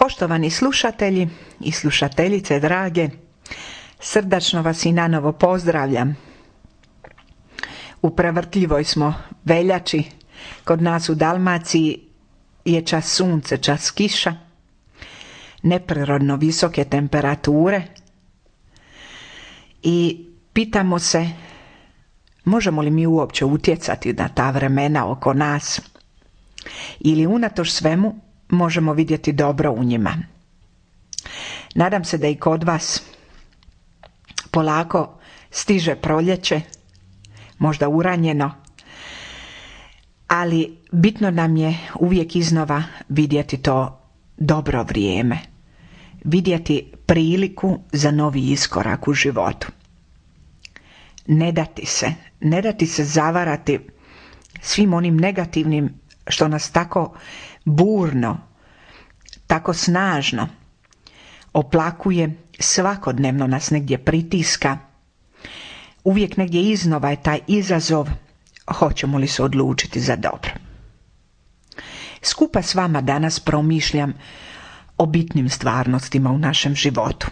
Poštovani slušatelji i slušateljice drage, srdačno vas i nanovo pozdravljam. U prevrtljivoj smo veljači, kod nas u Dalmaciji je čas sunce, čas kiša, neprirodno visoke temperature i pitamo se možemo li mi uopće utjecati na ta vremena oko nas ili unatoč svemu možemo vidjeti dobro u njima. Nadam se da i kod vas polako stiže proljeće, možda uranjeno, ali bitno nam je uvijek iznova vidjeti to dobro vrijeme, vidjeti priliku za novi iskorak u životu. Ne dati se zavarati svim onim negativnim što nas tako burno, tako snažno oplakuje, svakodnevno nas negdje pritiska. Uvijek negdje iznova je taj izazov, hoćemo li se odlučiti za dobro. Skupa s vama danas promišljam o bitnim stvarnostima u našem životu.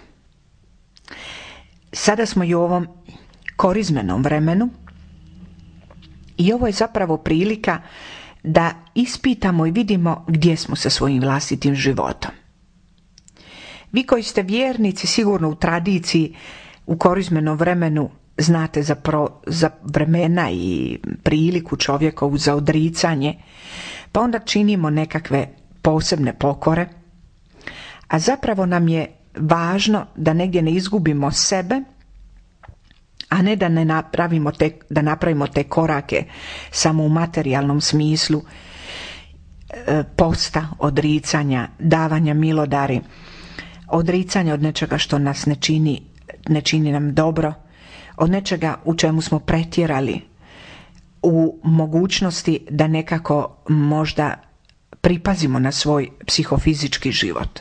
Sada smo i u ovom korizmenom vremenu i ovo je zapravo prilika da ispitamo i vidimo gdje smo sa svojim vlastitim životom. Vi koji ste vjernici sigurno u tradiciji u korizmenom vremenu znate za vremena i priliku čovjekovu za odricanje, pa onda činimo nekakve posebne pokore, a zapravo nam je važno da negdje ne izgubimo sebe, a ne da napravimo te korake samo u materijalnom smislu posta, odricanja, davanja milodari, odricanja od nečega što nas ne čini nam dobro, od nečega u čemu smo pretjerali, u mogućnosti da nekako možda pripazimo na svoj psihofizički život.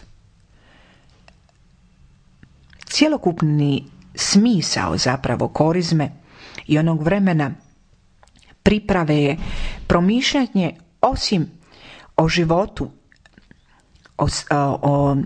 Cjelokupni smisao zapravo korizme i onog vremena priprave je promišljanje osim o životu, o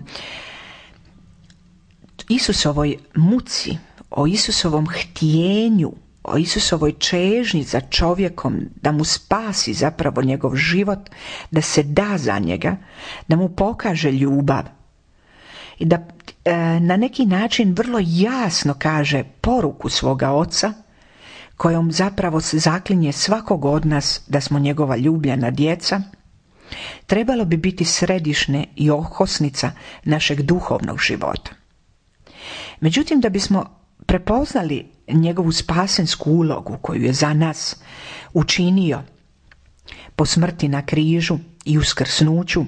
Isusovoj muci, o Isusovom htjenju, o Isusovoj čežnji za čovjekom, da mu spasi zapravo njegov život, da se da za njega, da mu pokaže ljubav i da na neki način vrlo jasno kaže poruku svoga oca kojom zapravo se zaklinje svakog od nas da smo njegova ljubljena djeca, trebalo bi biti središnje i okosnica našeg duhovnog života. Međutim, da bismo prepoznali njegovu spasensku ulogu koju je za nas učinio po smrti na križu i uskrsnuću,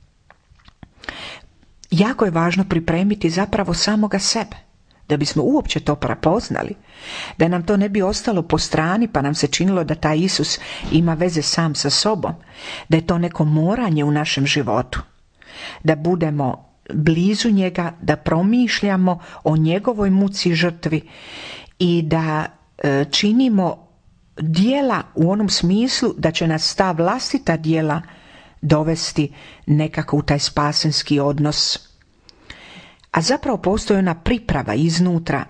jako je važno pripremiti zapravo samoga sebe, da bismo uopće to prepoznali, da nam to ne bi ostalo po strani pa nam se činilo da taj Isus ima veze sam sa sobom, da je to neko moranje u našem životu, da budemo blizu njega, da promišljamo o njegovoj muci i žrtvi i da činimo djela u onom smislu da će nas ta vlastita djela dovesti nekako u taj spasenski odnos. A zapravo postoji ona priprava iznutra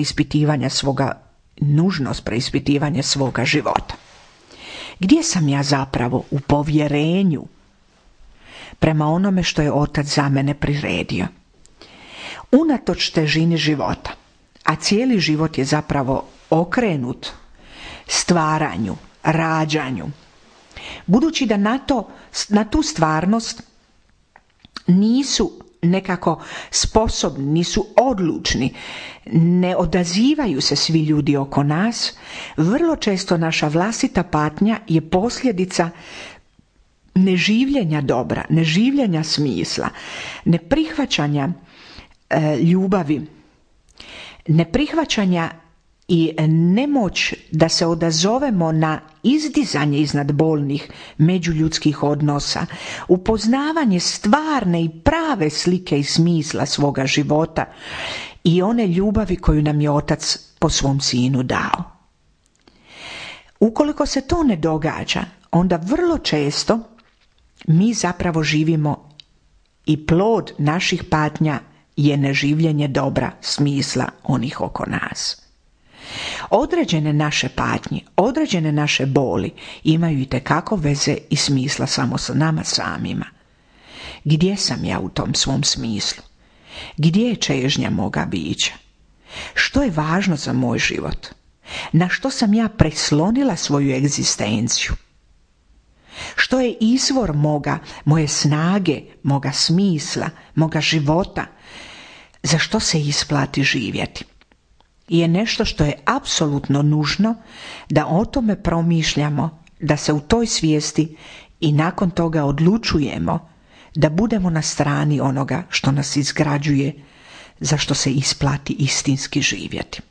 nužnost preispitivanja svoga života. Gdje sam ja zapravo u povjerenju prema onome što je Otac za mene priredio? Unatoč težini života, a cijeli život je zapravo okrenut stvaranju, rađanju, budući da na tu stvarnost nisu nekako sposobni, nisu odlučni, ne odazivaju se svi ljudi oko nas, vrlo često naša vlastita patnja je posljedica neživljenja dobra, neživljenja smisla, neprihvaćanja ljubavi, neprihvaćanja i nemoć da se odazovemo na izdizanje iznad bolnih međuljudskih odnosa, upoznavanje stvarne i prave slike i smisla svoga života i one ljubavi koju nam je Otac po svom Sinu dao. Ukoliko se to ne događa, onda vrlo često mi zapravo živimo i plod naših patnja je neživljenje dobra, smisla onih oko nas. Određene naše patnje, određene naše boli imaju itekako veze i smisla samo sa nama samima. Gdje sam ja u tom svom smislu? Gdje je čežnja moga bića? Što je važno za moj život? Na što sam ja prislonila svoju egzistenciju? Što je izvor moje snage, moga smisla, moga života? Za što se isplati živjeti? Je nešto što je apsolutno nužno da o tome promišljamo, da se u toj svijesti i nakon toga odlučujemo da budemo na strani onoga što nas izgrađuje, za što se isplati istinski živjeti.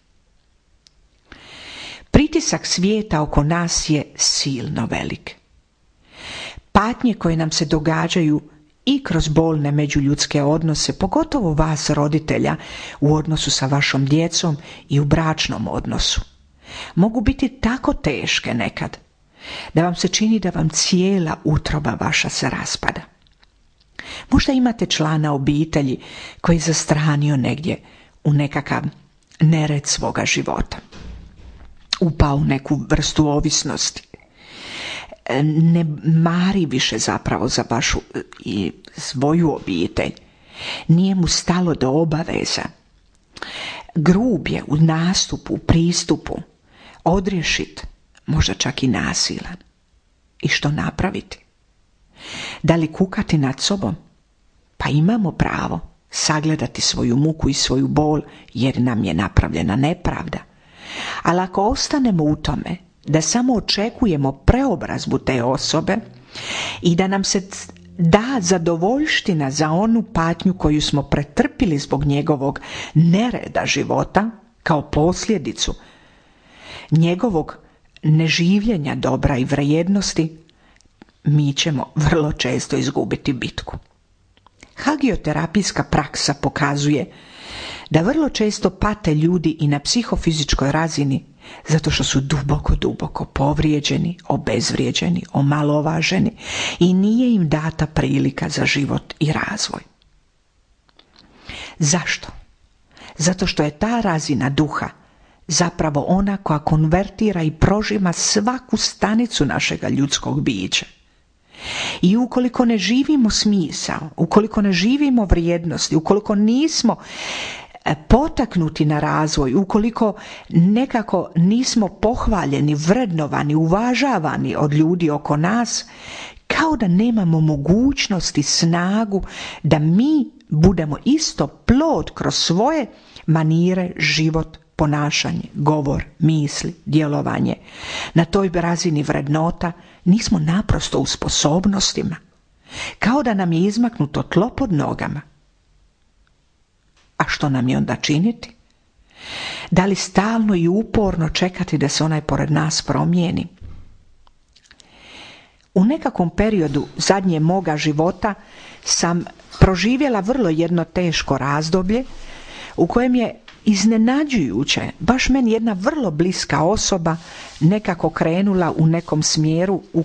Pritisak svijeta oko nas je silno velik. Patnje koje nam se događaju i kroz bolne međuljudske odnose, pogotovo vas roditelja u odnosu sa vašom djecom i u bračnom odnosu, mogu biti tako teške nekad da vam se čini da vam cijela utroba vaša se raspada. Možda imate člana obitelji koji je zastranio negdje u nekakav nered svoga života, upao u neku vrstu ovisnosti, ne mari više zapravo za vašu i svoju obitelj, nije mu stalo do obaveza, grub je u nastupu, u pristupu, odrješit, možda čak i nasilan. I što napraviti? Da li kukati nad sobom? Pa imamo pravo sagledati svoju muku i svoju bol jer nam je napravljena nepravda. Ali ako ostanemo u tome da samo očekujemo preobrazbu te osobe i da nam se da zadovoljština za onu patnju koju smo pretrpili zbog njegovog nereda života kao posljedicu njegovog neživljenja dobra i vrijednosti, mi ćemo vrlo često izgubiti bitku. Hagioterapijska praksa pokazuje da vrlo često pate ljudi i na psihofizičkoj razini zato što su duboko povrijeđeni, obezvrijeđeni, omalovaženi i nije im data prilika za život i razvoj. Zašto? Zato što je ta razina duha zapravo ona koja konvertira i prožima svaku stanicu našega ljudskog bića. I ukoliko ne živimo smisao, ukoliko ne živimo vrijednosti, ukoliko nismo potaknuti na razvoj, ukoliko nekako nismo pohvaljeni, vrednovani, uvažavani od ljudi oko nas, kao da nemamo mogućnosti, snagu da mi budemo isto plod kroz svoje manire, život, ponašanje, govor, misli, djelovanje. Na toj razini vrednota nismo naprosto u sposobnostima, kao da nam je izmaknuto tlo pod nogama. A što nam je onda činiti? Da li stalno i uporno čekati da se onaj pored nas promijeni? U nekakvom periodu zadnje moga života sam proživjela vrlo jedno teško razdoblje u kojem je iznenađujuće, baš meni jedna vrlo bliska osoba nekako krenula u nekom smjeru u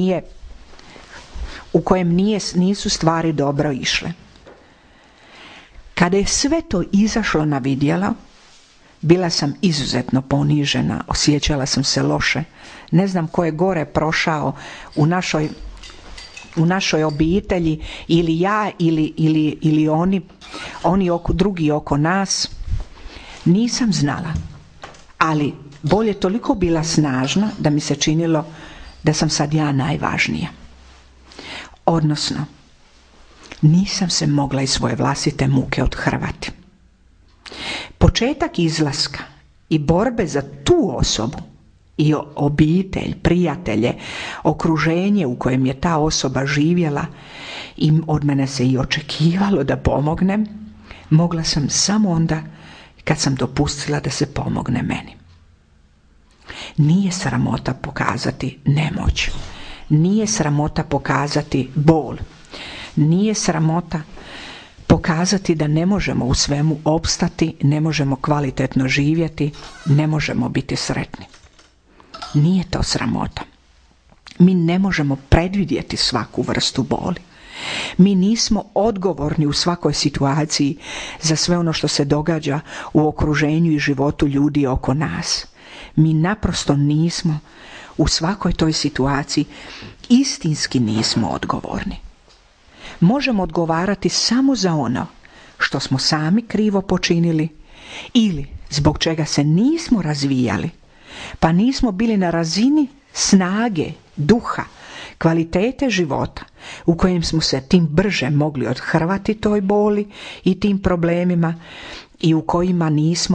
kojem nisu stvari dobro išle. Kada je sve to izašlo na vidjelo, bila sam izuzetno ponižena, osjećala sam se loše. Ne znam ko je gore prošao u našoj obitelji, ili ja ili oni drugi oko nas. Nisam znala, ali bol je toliko bila snažna da mi se činilo da sam sad ja najvažnija. Odnosno, nisam se mogla iz svoje vlastite muke othrvati. Početak izlaska i borbe za tu osobu i obitelj, prijatelje, okruženje u kojem je ta osoba živjela i od mene se i očekivalo da pomognem, mogla sam samo onda kad sam dopustila da se pomogne meni. Nije sramota pokazati nemoć, nije sramota pokazati bol, nije sramota pokazati da ne možemo u svemu opstati, ne možemo kvalitetno živjeti, ne možemo biti sretni. Nije to sramota. Mi ne možemo predvidjeti svaku vrstu boli. Mi nismo odgovorni u svakoj situaciji za sve ono što se događa u okruženju i životu ljudi oko nas. Mi naprosto nismo u svakoj toj situaciji, istinski nismo odgovorni. Možemo odgovarati samo za ono što smo sami krivo počinili ili zbog čega se nismo razvijali, pa nismo bili na razini snage, duha, kvalitete života u kojem smo se tim brže mogli othrvati toj boli i tim problemima i u kojima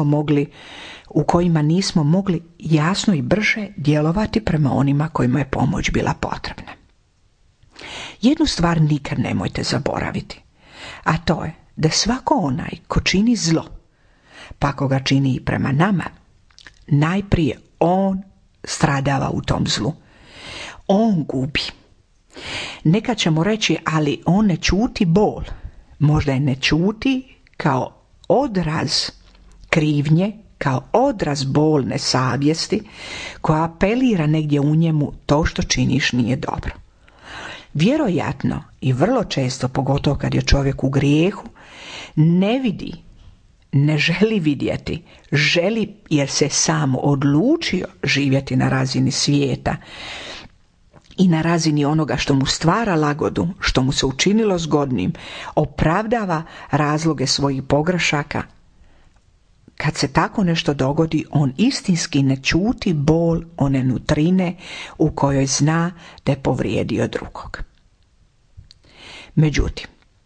nismo mogli jasno i brže djelovati prema onima kojima je pomoć bila potrebna. Jednu stvar nikad nemojte zaboraviti, a to je da svako onaj ko čini zlo, pa ako ga čini i prema nama, najprije on stradava u tom zlu. On gubi. Nekad ćemo reći, ali on ne čuti bol. Možda je ne čuti kao odraz krivnje, kao odraz bolne savjesti koja apelira negdje u njemu to što činiš nije dobro. Vjerojatno i vrlo često, pogotovo kad je čovjek u grijehu, ne vidi, ne želi vidjeti, želi jer se sam odlučio živjeti na razini svijeta i na razini onoga što mu stvara lagodu, što mu se učinilo zgodnim, opravdava razloge svojih pogrešaka. Kad se tako nešto dogodi, on istinski ne čuti bol one nutrine u kojoj zna da je povrijedio drugog. Međutim,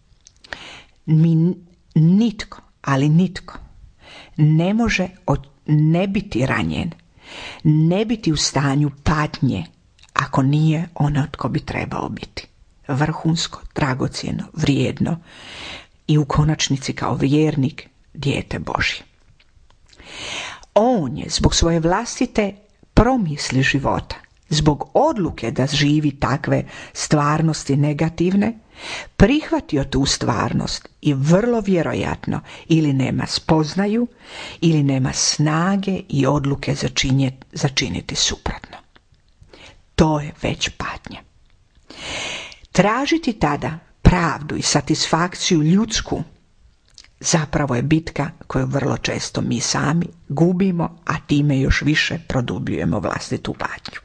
nitko, ali nitko, ne može ne biti ranjen, ne biti u stanju patnje, ako nije ono tko bi trebao biti. Vrhunsko, dragocjeno, vrijedno i u konačnici kao vjernik, dijete Božje. On je zbog svoje vlastite promisli života, zbog odluke da živi takve stvarnosti negativne, prihvatio tu stvarnost i vrlo vjerojatno ili nema spoznaju ili nema snage i odluke začiniti suprotno. To je već patnja. Tražiti tada pravdu i satisfakciju ljudsku zapravo je bitka koju vrlo često mi sami gubimo, a time još više produbljujemo vlastitu patnju.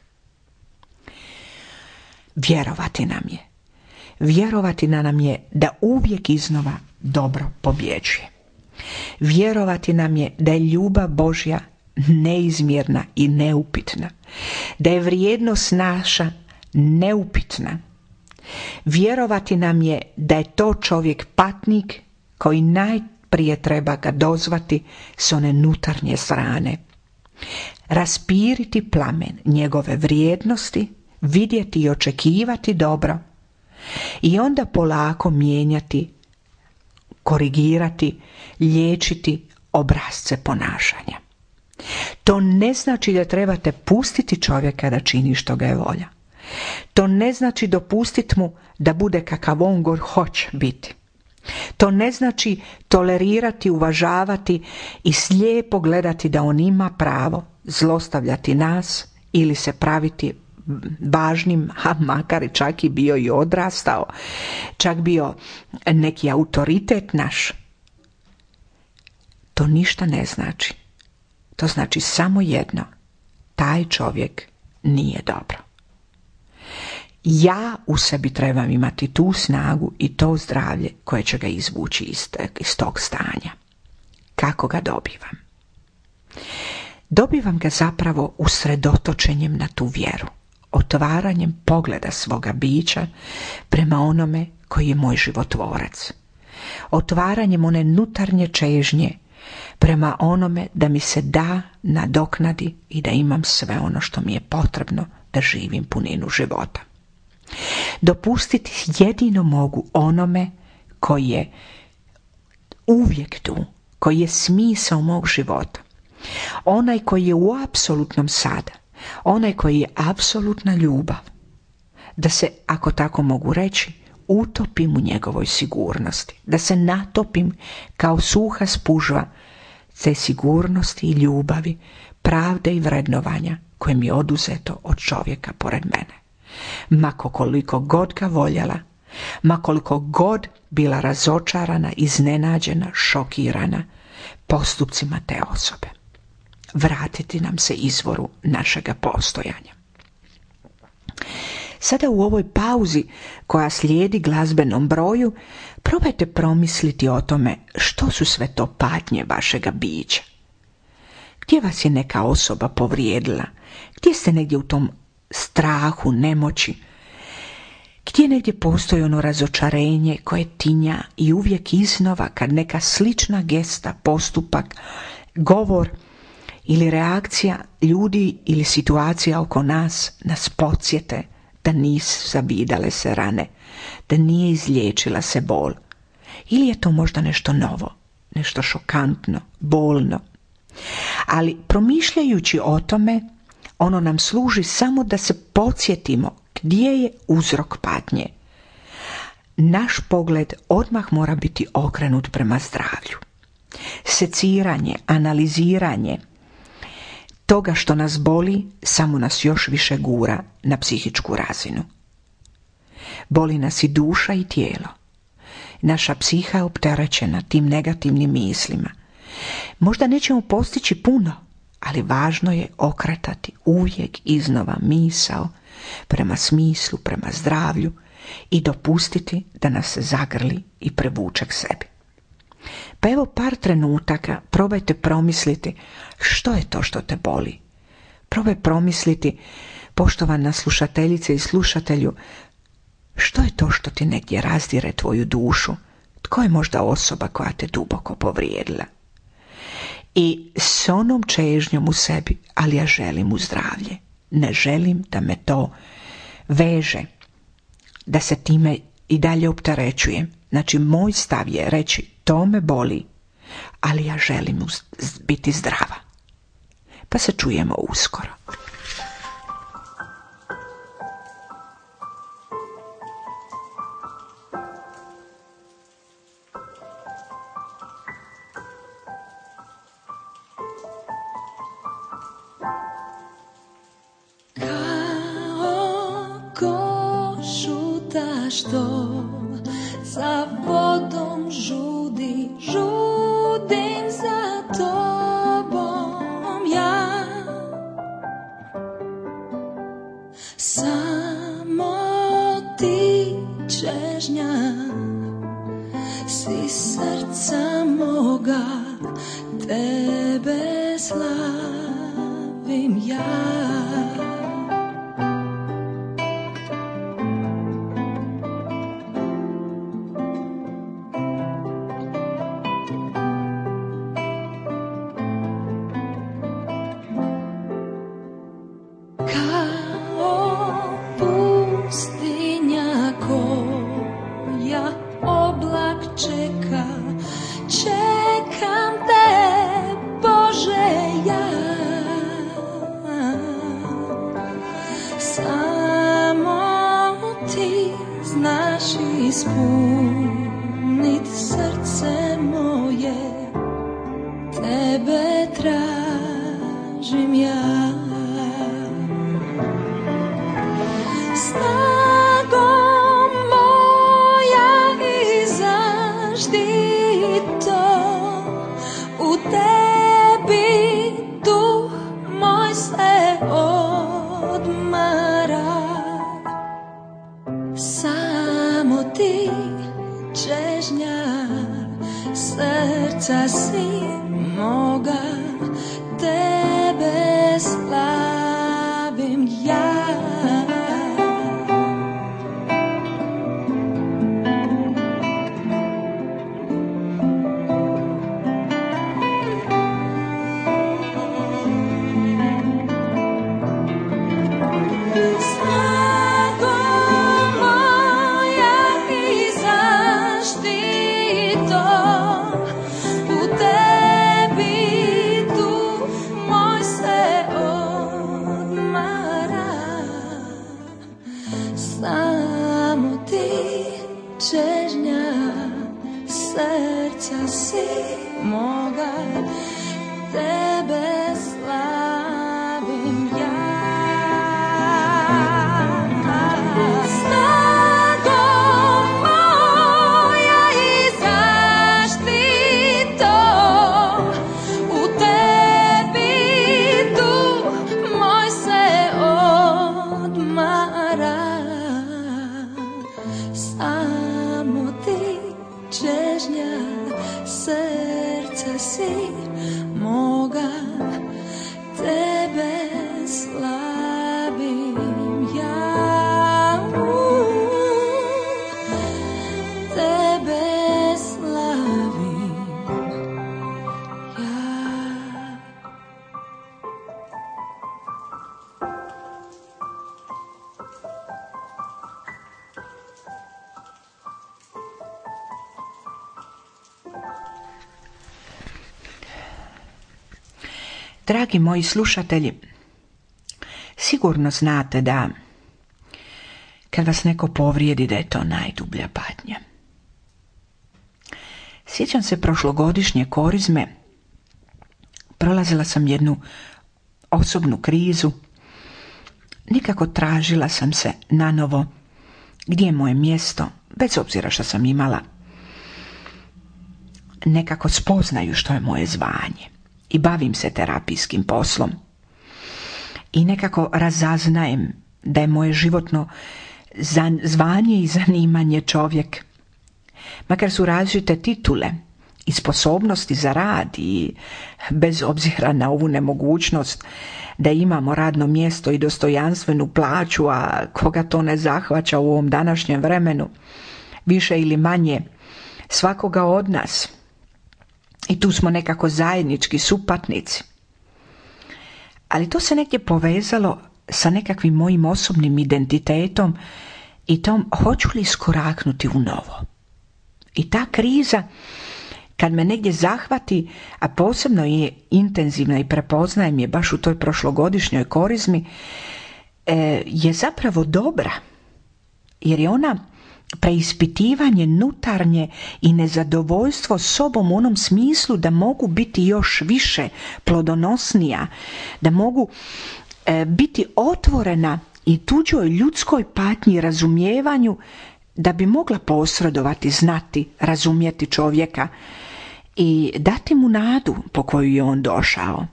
Vjerovati nam je da uvijek iznova dobro pobjeđuje. Vjerovati nam je da je ljubav Božja neizmjerna i neupitna, da je vrijednost naša neupitna. Vjerovati nam je da je to čovjek patnik koji najprije treba ga dozvati s one nutarnje strane. Raspiriti plamen njegove vrijednosti, vidjeti i očekivati dobro i onda polako mijenjati, korigirati, liječiti obrasce ponašanja. To ne znači da trebate pustiti čovjeka da čini što ga je volja. To ne znači dopustiti mu da bude kakav on god hoće biti. To ne znači tolerirati, uvažavati i slijepo gledati da on ima pravo zlostavljati nas ili se praviti važnim, a makar čak i bio i odrastao, čak bio neki autoritet naš. To ništa ne znači. To znači samo jedno. Taj čovjek nije dobro. Ja u sebi trebam imati tu snagu i to zdravlje koje će ga izvući iz tog stanja. Kako ga dobivam? Dobivam ga zapravo usredotočenjem na tu vjeru, otvaranjem pogleda svoga bića prema onome koji je moj životvorac, otvaranjem one nutarnje čežnje prema onome da mi se da nadoknadi i da imam sve ono što mi je potrebno da živim puninu života. Dopustiti jedino mogu onome koji je uvijek tu, koji je smisao mog života, onaj koji je u apsolutnom sada, onaj koji je apsolutna ljubav, da se, ako tako mogu reći, utopim u njegovoj sigurnosti, da se natopim kao suha spužva te sigurnosti i ljubavi, pravde i vrednovanja koje mi je oduzeto od čovjeka pored mene. Mako koliko god ga voljela, ma koliko god bila razočarana, iznenađena, šokirana postupcima te osobe. Vratiti nam se izvoru našega postojanja. Sada u ovoj pauzi koja slijedi glazbenom broju, probajte promisliti o tome što su sve to patnje vašega bića. Gdje vas je neka osoba povrijedila? Gdje ste negdje u tom strahu, nemoći? Gdje negdje postoji ono razočarenje koje tinja i uvijek iznova kad neka slična gesta, postupak, govor ili reakcija ljudi ili situacija oko nas podsjete da nisu zabidale se rane, da nije izliječila se bol. Ili je to možda nešto novo, nešto šokantno, bolno. Ali promišljajući o tome, ono nam služi samo da se podsjetimo gdje je uzrok patnje. Naš pogled odmah mora biti okrenut prema zdravlju. Seciranje, analiziranje toga što nas boli samo nas još više gura na psihičku razinu. Boli nas i duša i tijelo. Naša psiha je opterećena tim negativnim mislima. Možda nećemo postići puno, ali važno je okretati uvijek iznova misao prema smislu, prema zdravlju i dopustiti da nas se zagrli i prevuče k sebi. Pa evo par trenutaka, probajte promisliti što je to što te boli. Probaj promisliti, poštovana slušateljice i slušatelju, što je to što ti negdje razdire tvoju dušu? Tko je možda osoba koja te duboko povrijedila? I s onom čežnjom u sebi, ali ja želim u zdravlje. Ne želim da me to veže, da se time i dalje opterećujem. Znači, moj stav je reći, to me boli, ali ja želim biti zdrava. Pa se čujemo uskoro. Što za vodom žudi, žudim za tobom ja. Samo ti čežnja si srca moga, tebe slavim ja. Ispunit srce moje, tebe tražim ja. Snagom moja i zaštitom, u tebi duh moj se odmara. Samo ti čežnja srca si moga, tebe slavim ja. Srca si moga, tebe slavim ja. Snagom samo ti čežnja srca si moga, tebe slavim ja, tebe slavim ja. Dragi moji slušatelji, sigurno znate da kad vas neko povrijedi da je to najdublja patnja. Sjećam se prošlogodišnje korizme, prolazila sam jednu osobnu krizu, nikako tražila sam se nanovo gdje je moje mjesto, bez obzira što sam imala nekako spoznaju što je moje zvanje. I bavim se terapijskim poslom. I nekako razaznajem da je moje životno zvanje i zanimanje čovjek. Makar su različite titule i sposobnosti za rad i bez obzira na ovu nemogućnost da imamo radno mjesto i dostojanstvenu plaću, a koga to ne zahvaća u ovom današnjem vremenu, više ili manje svakoga od nas. I tu smo nekako zajednički supatnici. Ali to se negdje povezalo sa nekakvim mojim osobnim identitetom i tom hoću li iskoraknuti u novo. I ta kriza, kad me negdje zahvati, a posebno je intenzivna i prepoznajem je baš u toj prošlogodišnjoj korizmi, je zapravo dobra. Jer je ona preispitivanje nutarnje i nezadovoljstvo sobom u onom smislu da mogu biti još više plodonosnija, da mogu biti otvorena i tuđoj ljudskoj patnji i razumijevanju, da bi mogla posredovati, znati, razumjeti čovjeka i dati mu nadu po koju je on došao.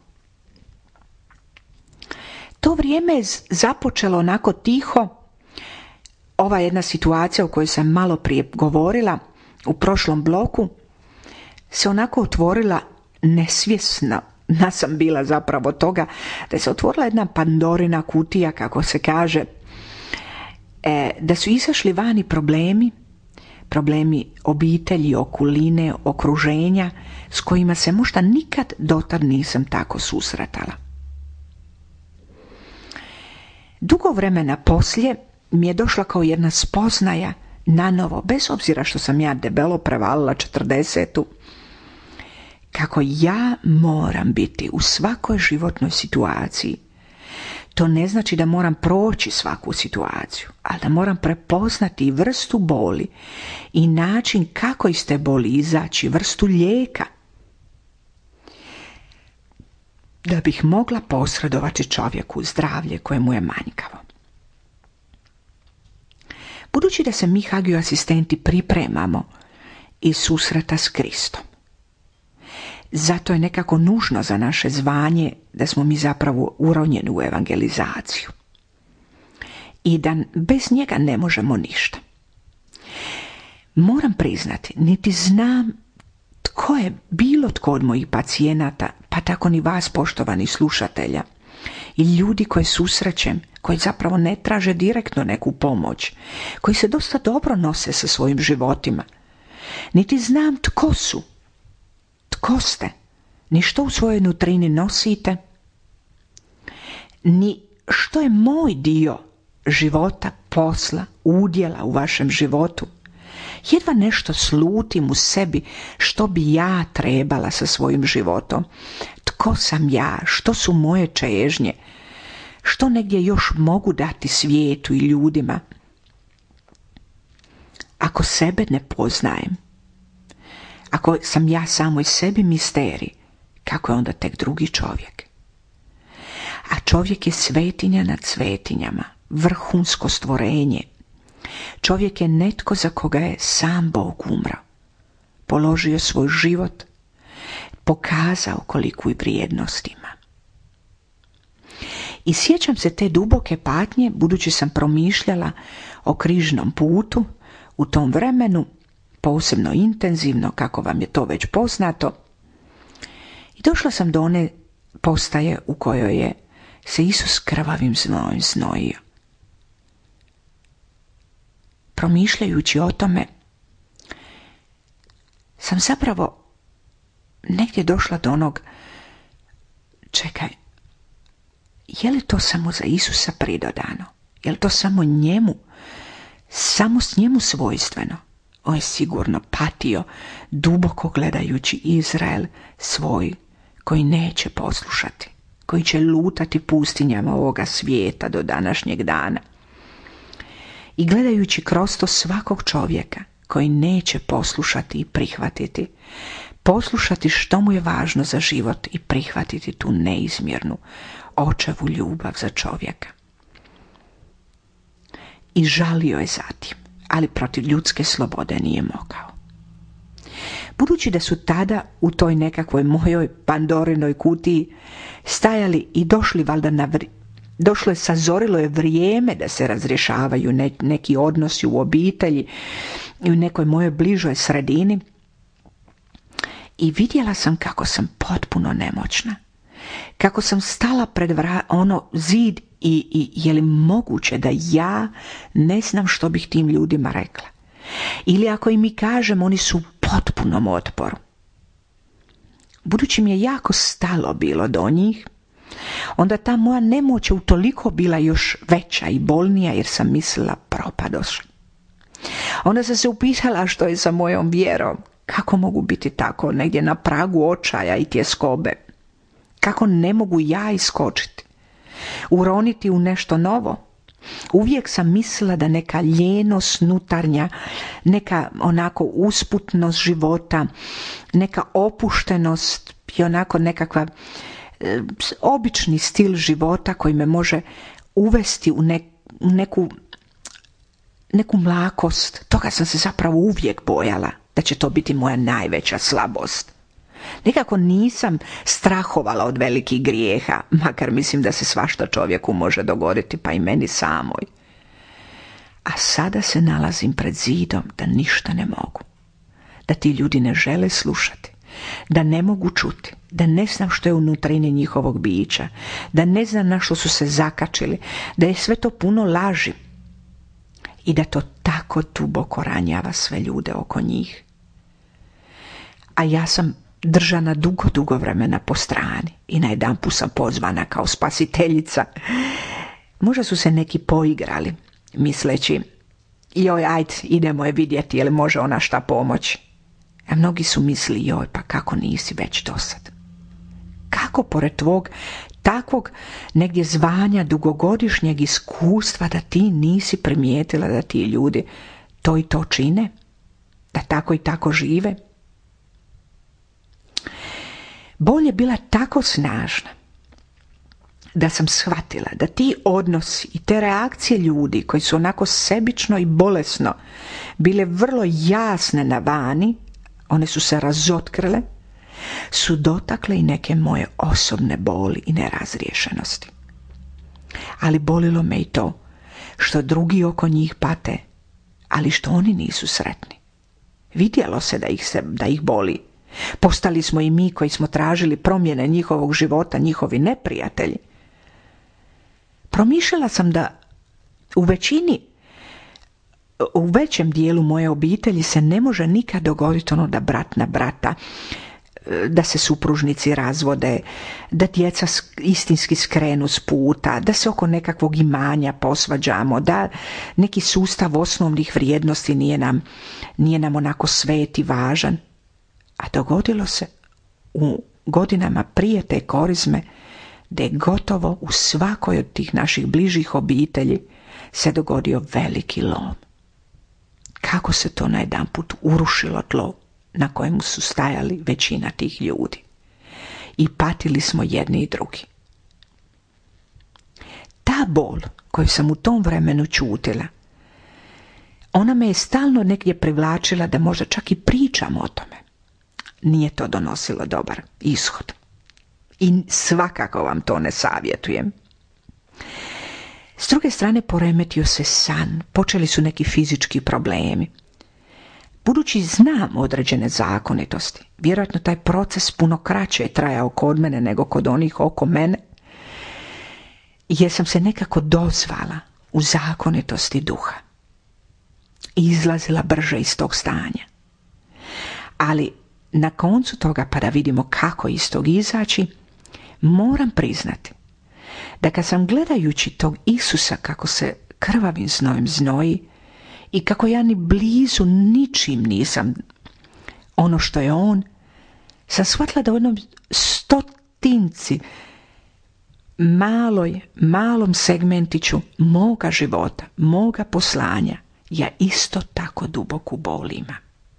To vrijeme je započelo onako tiho. Ova jedna situacija o kojoj sam malo prije govorila u prošlom bloku se onako otvorila nesvjesno. Ja sam bila zapravo toga da se otvorila jedna Pandorina kutija, kako se kaže, da su izašli vani problemi obitelji, okoline, okruženja s kojima se možda nikad dotad nisam tako susretala. Dugo vremena poslije mi je došla kao jedna spoznaja nanovo, bez obzira što sam ja debelo prevalila 40, kako ja moram biti u svakoj životnoj situaciji. To ne znači da moram proći svaku situaciju, ali da moram prepoznati vrstu boli i način kako iz te boli izaći, vrstu lijeka, da bih mogla posredovati čovjeku zdravlje koje mu je manjkavo. Budući da se mi Hagio asistenti pripremamo iz susreta s Kristom, zato je nekako nužno za naše zvanje da smo mi zapravo uronjeni u evangelizaciju i da bez njega ne možemo ništa. Moram priznati, niti znam tko je bilo tko od mojih pacijenata, pa tako ni vas, poštovani slušatelja, i ljudi koje susrećem, koji zapravo ne traže direktno neku pomoć, koji se dosta dobro nose sa svojim životima. Niti znam tko su, tko ste, ni što u svojoj nutrini nosite, ni što je moj dio života, posla, udjela u vašem životu. Jedva nešto slutim u sebi što bi ja trebala sa svojim životom. Tko sam ja, što su moje čežnje, što negdje još mogu dati svijetu i ljudima. Ako sebe ne poznajem, ako sam ja samoj sebi misterij, kako je onda tek drugi čovjek? A čovjek je svetinja nad svetinjama, vrhunsko stvorenje. Čovjek je netko za koga je sam Bog umrao, položio svoj život, pokazao koliku i vrijednost ima. I sjećam se te duboke patnje, budući sam promišljala o križnom putu u tom vremenu, posebno intenzivno, kako vam je to već poznato. I došla sam do one postaje u kojoj je se Isus krvavim znojem znojio. Promišljajući o tome, sam zapravo negdje došla do onog, čekaj, je li to samo za Isusa pridodano? Je li to samo njemu, samo s njemu svojstveno? On je sigurno patio, duboko gledajući Izrael svoj, koji neće poslušati, koji će lutati pustinjama ovoga svijeta do današnjeg dana. I gledajući kroz to svakog čovjeka koji neće poslušati i poslušati što mu je važno za život i prihvatiti tu neizmjernu očevu ljubav za čovjeka. I žalio je zatim, ali protiv ljudske slobode nije mogao. Budući da su tada u toj nekakvoj mojoj Pandorinoj kutiji stajali i došli valjda sazorilo je vrijeme da se razrješavaju neki odnosi u obitelji i u nekoj mojoj bližoj sredini, i vidjela sam kako sam potpuno nemoćna, kako sam stala pred zid i je li moguće da ja ne znam što bih tim ljudima rekla, ili ako im i kažem, oni su u potpunom otporu. Budući mi je jako stalo bilo do njih, onda ta moja nemoć je utoliko bila još veća i bolnija, jer sam mislila propadoš. Onda sam se upitala što je sa mojom vjerom, kako mogu biti tako negdje na pragu očaja i tjeskobe, kako ne mogu ja iskočiti, uroniti u nešto novo. Uvijek sam mislila da neka ljenost unutarnja, neka onako usputnost života, neka opuštenost i onako nekakva obični stil života koji me može uvesti u neku mlakost. Toga sam se zapravo uvijek bojala, da će to biti moja najveća slabost. Nekako nisam strahovala od velikih grijeha, makar mislim da se svašta čovjeku može dogoditi, pa i meni samoj. A sada se nalazim pred zidom da ništa ne mogu, da ti ljudi ne žele slušati, da ne mogu čuti, da ne znam što je unutrini njihovog bića, da ne znam na što su se zakačili, da je sve to puno laži i da to tako duboko ranjava sve ljude oko njih. A ja sam držana dugo vremena po strani i najedanput sam pozvana kao spasiteljica. Možda su se neki poigrali, misleći, joj, ajde, idemo je vidjeti, je li može ona šta pomoći. A mnogi su mislili, joj, pa kako nisi već dosad? Kako pored tvog takvog negdje zvanja, dugogodišnjeg iskustva, da ti nisi primijetila da ti ljudi to i to čine? Da tako i tako žive? Bol je bila tako snažna da sam shvatila da ti odnosi i te reakcije ljudi koji su onako sebično i bolesno bile vrlo jasne na vani, one su se razotkrile, su dotakle i neke moje osobne boli i nerazriješenosti. Ali bolilo me i to što drugi oko njih pate, ali što oni nisu sretni. Vidjelo se da ih boli. Postali smo i mi koji smo tražili promjene njihovog života, njihovi neprijatelji. Promišljala sam da u većem dijelu moje obitelji se ne može nikad dogoditi ono da brat na brata, da se supružnici razvode, da djeca istinski skrenu s puta, da se oko nekakvog imanja posvađamo, da neki sustav osnovnih vrijednosti nije nam onako svet i važan. A dogodilo se u godinama prije te korizme da je gotovo u svakoj od tih naših bližih obitelji se dogodio veliki lom. Kako se to najedanput urušilo tlo na kojemu su stajali većina tih ljudi. I patili smo jedni i drugi. Ta bol koju sam u tom vremenu čutila, ona me je stalno negdje privlačila da možda čak i pričam o tome. Nije to donosilo dobar ishod. I svakako vam to ne savjetujem. S druge strane poremetio se san, počeli su neki fizički problemi. Budući znam određene zakonitosti, vjerojatno taj proces puno kraće je trajao kod mene nego kod onih oko mene, jer sam se nekako dozvala u zakonitosti duha i izlazila brže iz tog stanja. Ali na koncu toga, pa da vidimo kako iz tog izaći, moram priznati da kad sam gledajući tog Isusa kako se krvavim znojem znoji i kako ja ni blizu ničim nisam ono što je on, sam shvatila da u jednom stotinci malom segmentiću moga života, moga poslanja, ja isto tako duboku bol imam.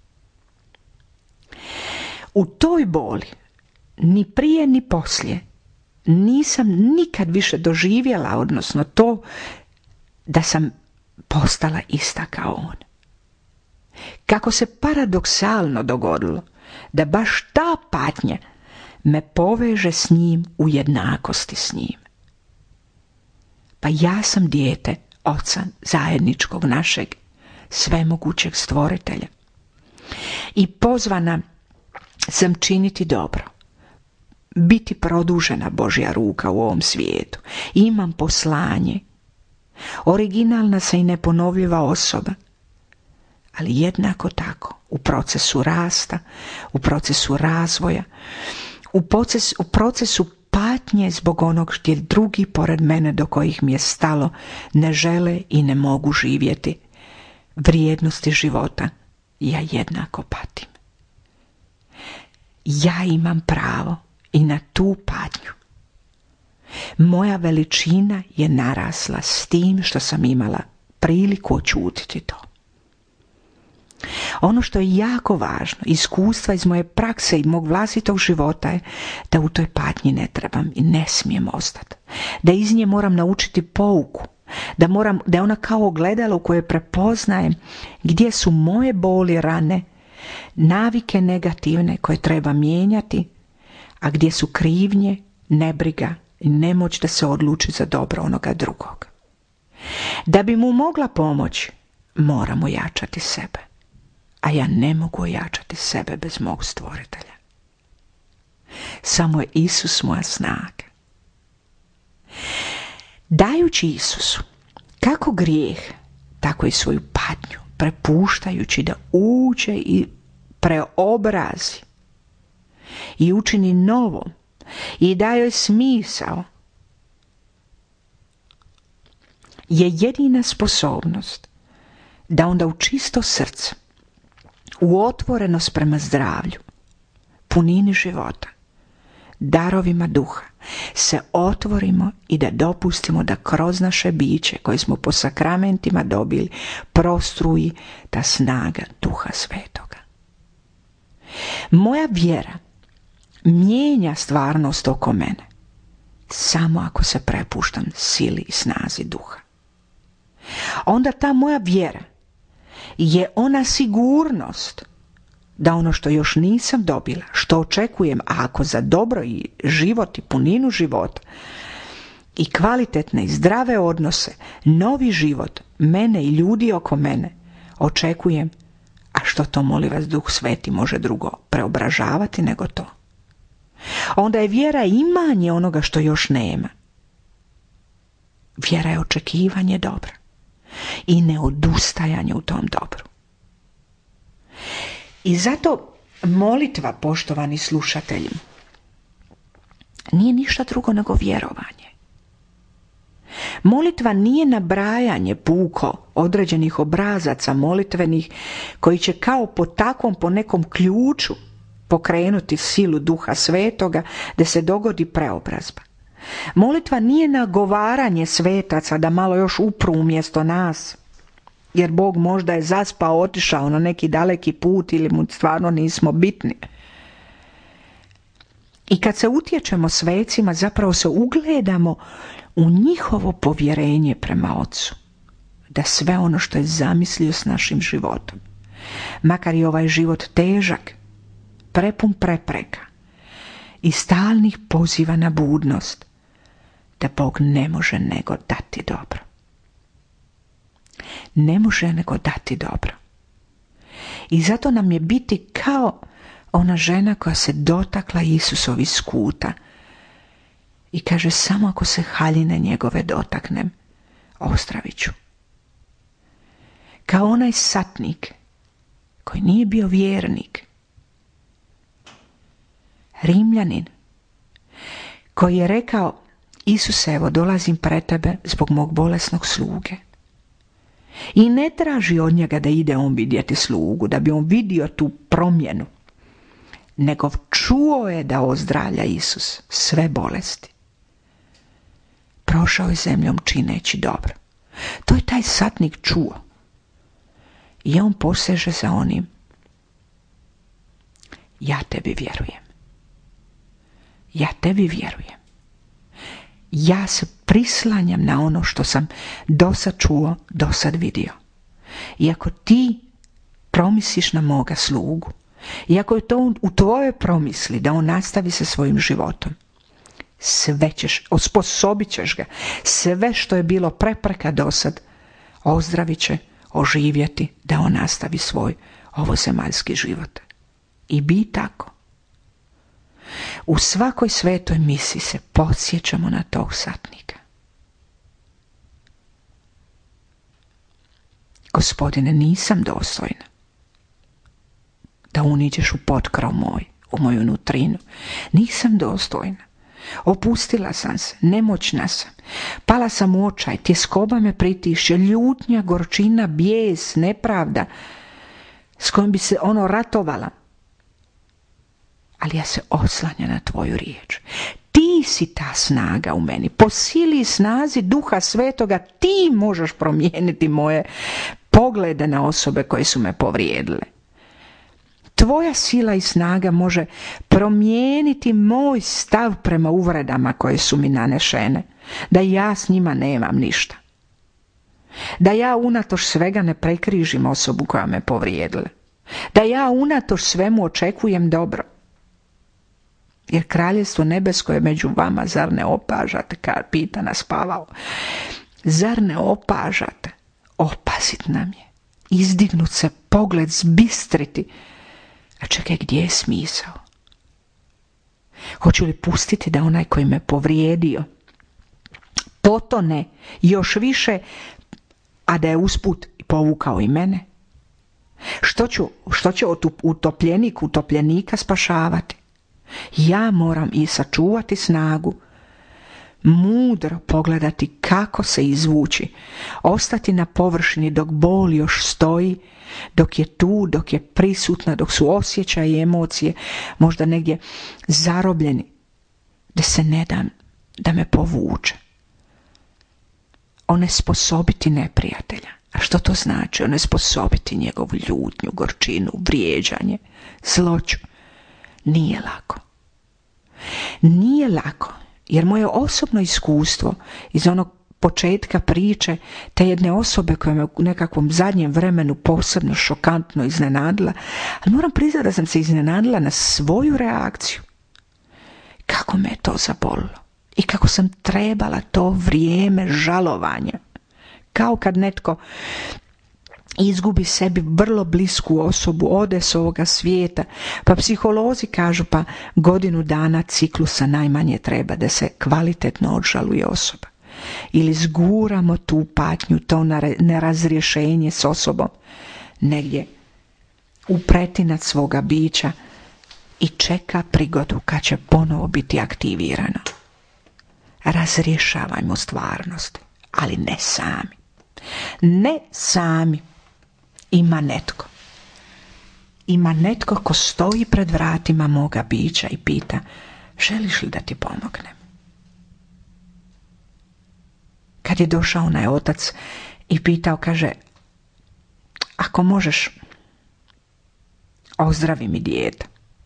U toj boli, ni prije ni poslije, nisam nikad više doživjela, odnosno to da sam postala ista kao on. Kako se paradoksalno dogodilo da baš ta patnja me poveže s njim u jednakosti s njim. Pa ja sam dijete Oca zajedničkog našeg svemogućeg stvoritelja i pozvana sam činiti dobro, biti produžena Božja ruka u ovom svijetu. Imam poslanje, originalna se i neponovljiva osoba, ali jednako tako u procesu rasta, u procesu razvoja, u procesu patnje zbog onog gdje drugi pored mene do kojih mi je stalo ne žele i ne mogu živjeti vrijednosti života, ja jednako patim. Ja imam pravo i na tu patnju. Moja veličina je narasla s tim što sam imala priliku očutiti to. Ono što je jako važno, iskustva iz moje prakse i mog vlastitog života je da u toj patnji ne trebam i ne smijem ostati. Da iz nje moram naučiti pouku. Da je ona kao ogledalo u koje prepoznajem gdje su moje boli, rane, navike negativne koje treba mijenjati, a gdje su krivnje, nebriga i nemoć da se odluči za dobro onoga drugog. Da bi mu mogla pomoći, moram ojačati sebe. A ja ne mogu ojačati sebe bez mog stvoritelja. Samo je Isus moja snaga. Dajući Isusu kako grijeh, tako i svoju patnju, prepuštajući da uđe i preobrazi i učini novom i daje joj smisao, je jedina sposobnost da onda u čisto srce, u otvorenost prema zdravlju, punini života, darovima duha, se otvorimo i da dopustimo da kroz naše biće koje smo po sakramentima dobili prostruji ta snaga Duha Svetoga. Moja vjera mijenja stvarnost oko mene samo ako se prepuštam sili i snazi duha. Onda ta moja vjera je ona sigurnost da ono što još nisam dobila, što očekujem, a ako za dobro i život i puninu života i kvalitetne i zdrave odnose, novi život mene i ljudi oko mene očekujem, a što to, molim vas, Duh Sveti može drugo preobražavati nego to. Onda je vjera imanje onoga što još nema. Vjera je očekivanje dobra i neodustajanje u tom dobru. I zato molitva, poštovani slušatelji, nije ništa drugo nego vjerovanje. Molitva nije nabrajanje puko određenih obrazaca molitvenih koji će kao po nekom ključu pokrenuti silu Duha Svetoga da se dogodi preobrazba. Molitva nije nagovaranje svetaca da malo još upru umjesto nas, jer Bog možda je zaspao, otišao na neki daleki put ili mu stvarno nismo bitni. I kad se utječemo svecima, zapravo se ugledamo u njihovo povjerenje prema Ocu, da sve ono što je zamislio s našim životom, makar i ovaj život težak, prepun prepreka i stalnih poziva na budnost, da Bog ne može nego dati dobro. Ne može nego dati dobro. I zato nam je biti kao ona žena koja se dotakla Isusovi skuta i kaže, samo ako se haljine njegove dotaknem, ozdravit ću. Kao onaj satnik koji nije bio vjernik, Rimljanin, koji je rekao, Isuse, evo dolazim pred tebe zbog mog bolesnog sluge. I ne traži od njega da ide on vidjeti slugu, da bi on vidio tu promjenu, nego čuo je da ozdravlja Isus sve bolesti. Prošao je zemljom čineći dobro. To je taj satnik čuo. I on poseže za onim. Ja tebi vjerujem. Ja tebi vjerujem. Ja se prislanjam na ono što sam dosad čuo, dosad vidio. I ako ti promisliš na moga slugu, i ako je to u tvojoj promisli da on nastavi sa svojim životom, sve ćeš, osposobit ćeš ga. Sve što je bilo prepreka dosad, ozdravit će, oživjeti da on nastavi svoj ovozemaljski život. I bi tako. U svakoj svetoj misi se podsjećamo na tog satnika. Gospodine, nisam dostojna da uniđeš u potkrov moj, u moju nutrinu. Nisam dostojna. Opustila sam se, nemoćna sam. Pala sam u očaj, tjeskoba me pritišće, ljutnja, gorčina, bijes, nepravda s kojom bi se ono ratovala. Ali ja se oslanjam na tvoju riječ. Ti si ta snaga u meni. Po sili i snazi Duha Svetoga ti možeš promijeniti moje poglede na osobe koje su me povrijedile. Tvoja sila i snaga može promijeniti moj stav prema uvredama koje su mi nanešene. Da ja s njima nemam ništa. Da ja unatoč svega ne prekrižim osobu koja me povrijedila. Da ja unatoč svemu očekujem dobro. Jer kraljevstvo nebesko je među vama, zar ne opažate, kad pita nas Pavao. Zar ne opažate? Opazit nam je. Izdignut se pogled, zbistriti. A čekaj, gdje je smisao? Hoću li pustiti da onaj koji me povrijedio potone još više, a da je usput povukao i mene? Što će utopljenik utopljenika spašavati? Ja moram i sačuvati snagu, mudro pogledati kako se izvući, ostati na površini dok bol još stoji, dok je tu, dok je prisutna, dok su osjećaji i emocije možda negdje zarobljeni, da se ne dam da me povuče. Onesposobiti neprijatelja. A što to znači? Onesposobiti njegovu ljutnju, gorčinu, vrijeđanje, zloću. Nije lako. Nije lako, jer moje osobno iskustvo iz onog početka priče te jedne osobe koja me u nekakvom zadnjem vremenu posebno šokantno iznenadila, ali moram priznati da sam se iznenadila na svoju reakciju. Kako me je to zabolilo i kako sam trebala to vrijeme žalovanja. Kao kad netko izgubi sebi vrlo blisku osobu, ode s ovoga svijeta, pa psiholozi kažu pa godinu dana ciklusa najmanje treba da se kvalitetno odžaluje osoba. Ili zguramo tu patnju, to nerazrješenje s osobom negdje u pretinac svoga bića i čeka prigodu kad će ponovo biti aktivirano. Razrješavajmo stvarnost, ali ne sami. Ne sami. Ima netko. Ima netko ko stoji pred vratima moga bića i pita, želiš li da ti pomognem? Kad je došao onaj otac i pitao, kaže, ako možeš, ozdravi mi dijete.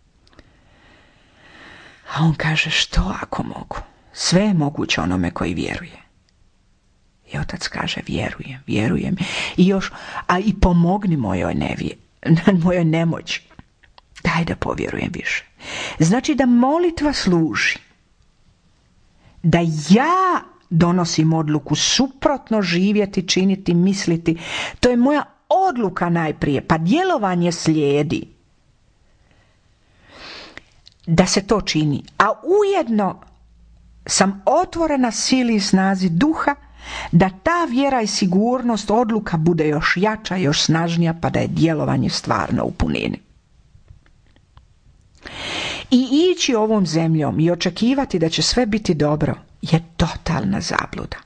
A on kaže, što ako mogu? Sve je moguće onome koji vjeruje. I otac kaže, vjerujem. I još, a i pomogni mojoj nemoći. Daj da povjerujem više. Znači da molitva služi. Da ja donosim odluku suprotno živjeti, činiti, misliti. To je moja odluka najprije, pa djelovanje slijedi. Da se to čini, a ujedno sam otvorena sili i snazi duha, da ta vjera i sigurnost odluka bude još jača, još snažnija, pa da je djelovanje stvarno u punini. I ići ovom zemljom i očekivati da će sve biti dobro je totalna zabluda.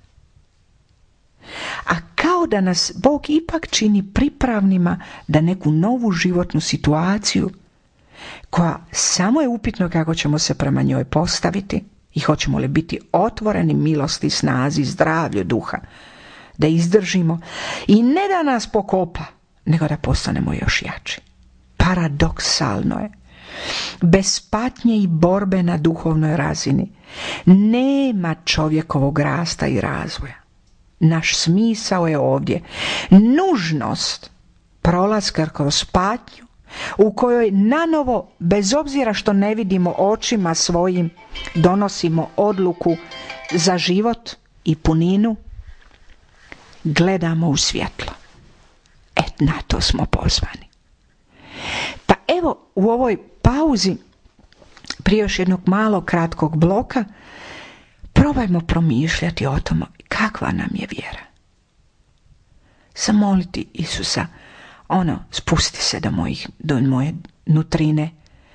A kao da nas Bog ipak čini pripravnima da neku novu životnu situaciju, koja samo je upitno kako ćemo se prema njoj postaviti i hoćemo li biti otvoreni milosti, snazi, zdravlju duha, da izdržimo i ne da nas pokopa, nego da postanemo još jači. Paradoksalno je. Bez patnje i borbe na duhovnoj razini nema čovjekovog rasta i razvoja. Naš smisao je ovdje nužnost prolaska kroz patnju u kojoj nanovo, bez obzira što ne vidimo očima svojim, donosimo odluku za život i puninu, gledamo u svjetlo. Na to smo pozvani. Pa evo, u ovoj pauzi, prije još jednog malog kratkog bloka, probajmo promišljati o tome kakva nam je vjera. Zamoliti Isusa, spusti se do moje nutrine,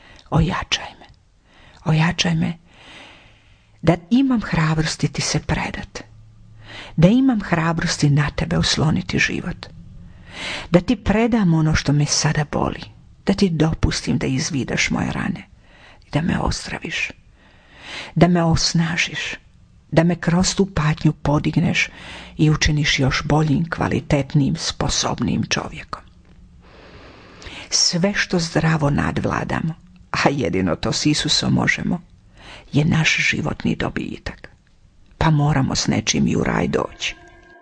ojačaj me, da imam hrabrosti ti se predat, da imam hrabrosti na tebe osloniti život, da ti predam ono što me sada boli, da ti dopustim da izvidaš moje rane i da me ozdraviš, da me osnažiš, da me kroz tu patnju podigneš i učiniš još boljim, kvalitetnim, sposobnim čovjekom. Sve što zdravo nadvladamo, a jedino to s Isusom možemo, je naš životni dobitak. Pa moramo s nečim i u raj doći.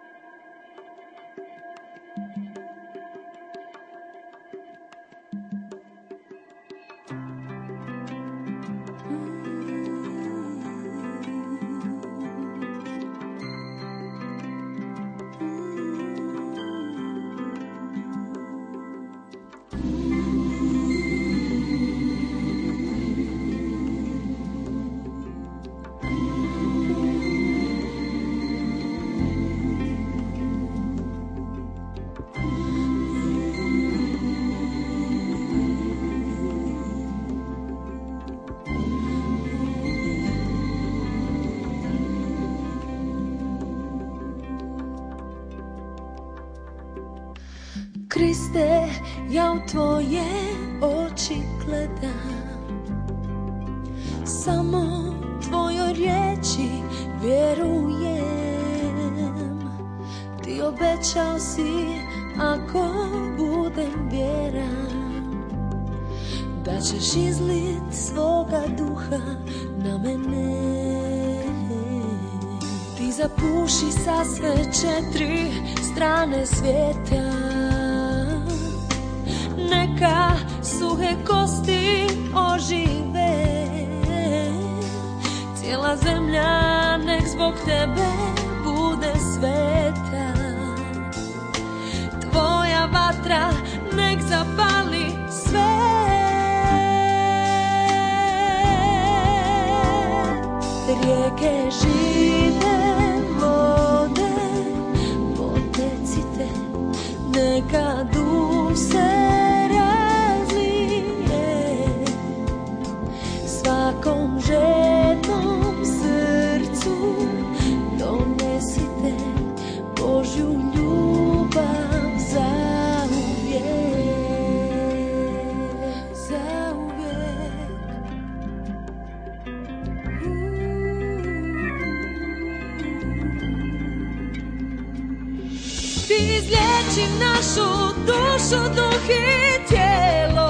Kriste, ja u tvoje oči gledam, samo tvojoj riječi vjerujem. Ti obećao si, ako budem vjeran, da ćeš izlit svoga duha na mene. Ti zapuši sa sve 4 strane svijeta, neka suhe kosti ožive, cijela zemlja nek zbog tebe bude sveta. Tvoja vatra nek zapali sve. Rijeke žive vode, potecite, neka duh se svakom žednom srcu donesite Božju ljubav zauvijek, zauvijek. Ti izliječi našu dušu, duh i tijelo.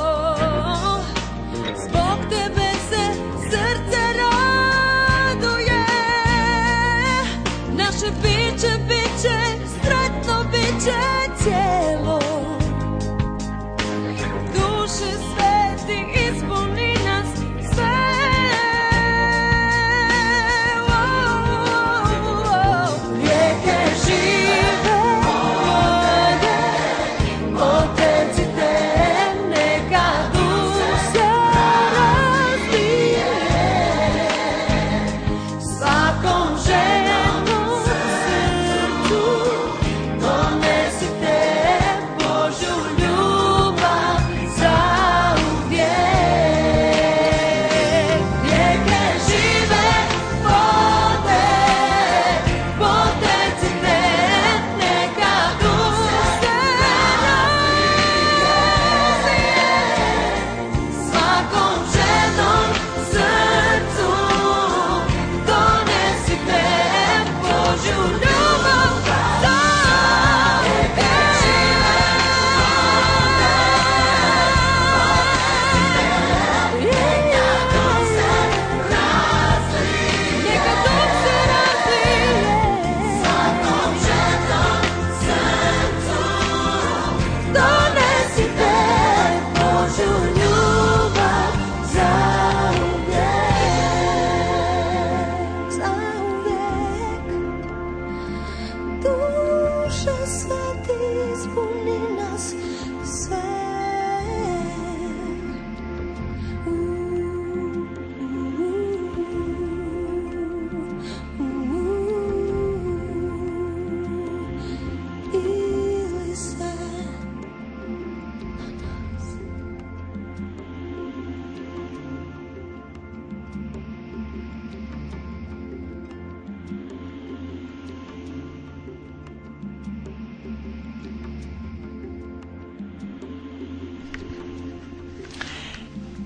Biće sretno, biće cijelo. Duše sveti, ispuni nas sve. Rijeke žive vode,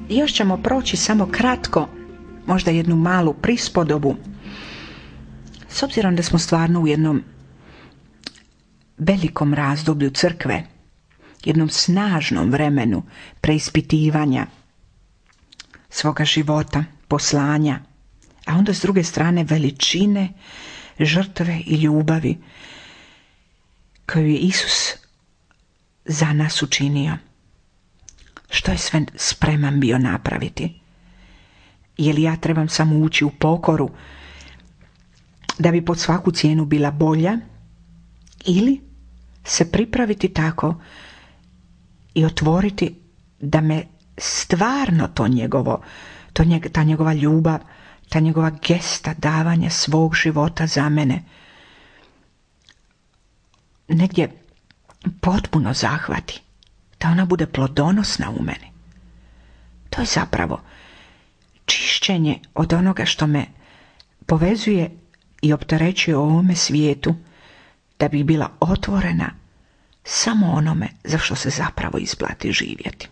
još ćemo proći samo kratko, možda jednu malu prispodobu, s obzirom da smo stvarno u jednom velikom razdoblju crkve, jednom snažnom vremenu preispitivanja svoga života, poslanja, a onda s druge strane veličine, žrtve i ljubavi koju je Isus za nas učinio. Što je sve spreman bio napraviti? Je li ja trebam samo ući u pokoru da bi pod svaku cijenu bila bolja, ili se pripraviti tako i otvoriti da me stvarno ta njegova ljubav, ta njegova gesta davanja svog života za mene negdje potpuno zahvati, da ona bude plodonosna u meni. To je zapravo čišćenje od onoga što me povezuje i opterećuje u ovome svijetu, da bih bila otvorena samo onome za što se zapravo isplati živjeti.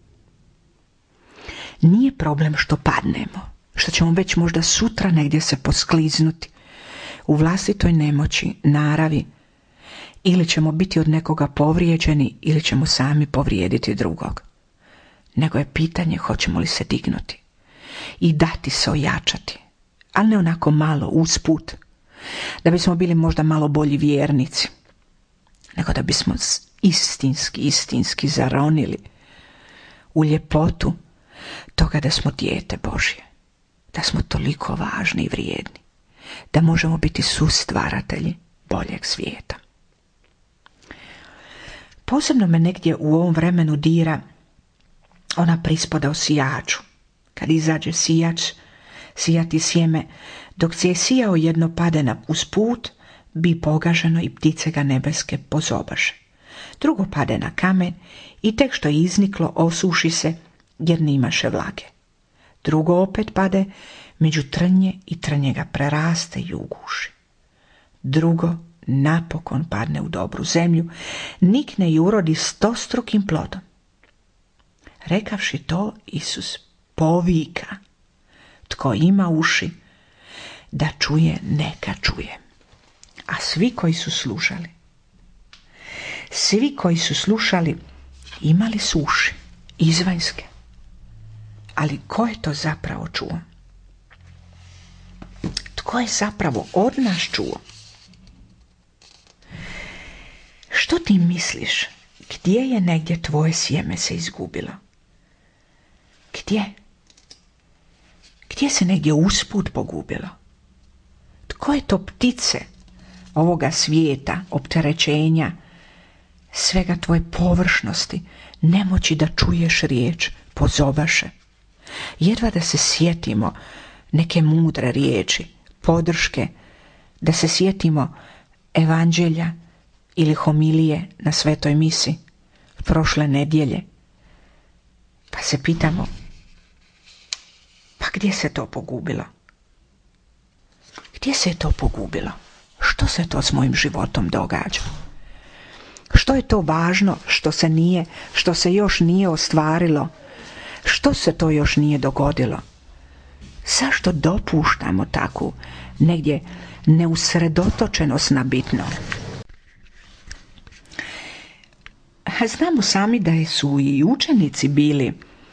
Nije problem što padnemo, što ćemo već možda sutra negdje se poskliznuti u vlastitoj nemoći, naravi, ili ćemo biti od nekoga povrijeđeni, ili ćemo sami povrijediti drugog. Nego je pitanje hoćemo li se dignuti i dati se ojačati, ali ne onako malo usput, da bismo bili možda malo bolji vjernici, nego da bismo istinski zaronili u ljepotu toga da smo dijete Božje, da smo toliko važni i vrijedni, da možemo biti sustvaratelji boljeg svijeta. Posebno me negdje u ovom vremenu dira ona prispoda o sijaču. Kad izađe sijač sijati sjeme, dok se je sijao jedno pade uz put, bi pogaženo i ptice ga nebeske pozobaše. Drugo pade na kamen i tek što je izniklo osuši se, jer nimaše vlage. Drugo opet pade među trnje i trnje ga preraste i uguši. Drugo napokon padne u dobru zemlju, nikne i urodi 100-strukim plodom. Rekavši to, Isus povika: tko ima uši da čuje, neka čuje. A svi koji su slušali imali su uši izvanjske. Ali ko je to zapravo čuo? Tko je zapravo od nas čuo? Što ti misliš? Gdje je negdje tvoje sjeme se izgubilo? Gdje? Gdje se negdje usput pogubilo? Tko je to ptice ovoga svijeta, opterećenja, svega tvoje površnosti, nemoći da čuješ riječ, pozobaše? Jedva da se sjetimo neke mudre riječi, podrške, da se sjetimo evanđelja ili homilije na svetoj misi prošle nedjelje. Pa se pitamo, pa gdje se to pogubilo? Gdje se je to pogubilo? Što se to s mojim životom događa? Što je to važno što se još nije ostvarilo? Što se to još nije dogodilo? Zašto dopuštamo takvu negdje neusredotočenost na bitno? Znamo sami da su i učenici bili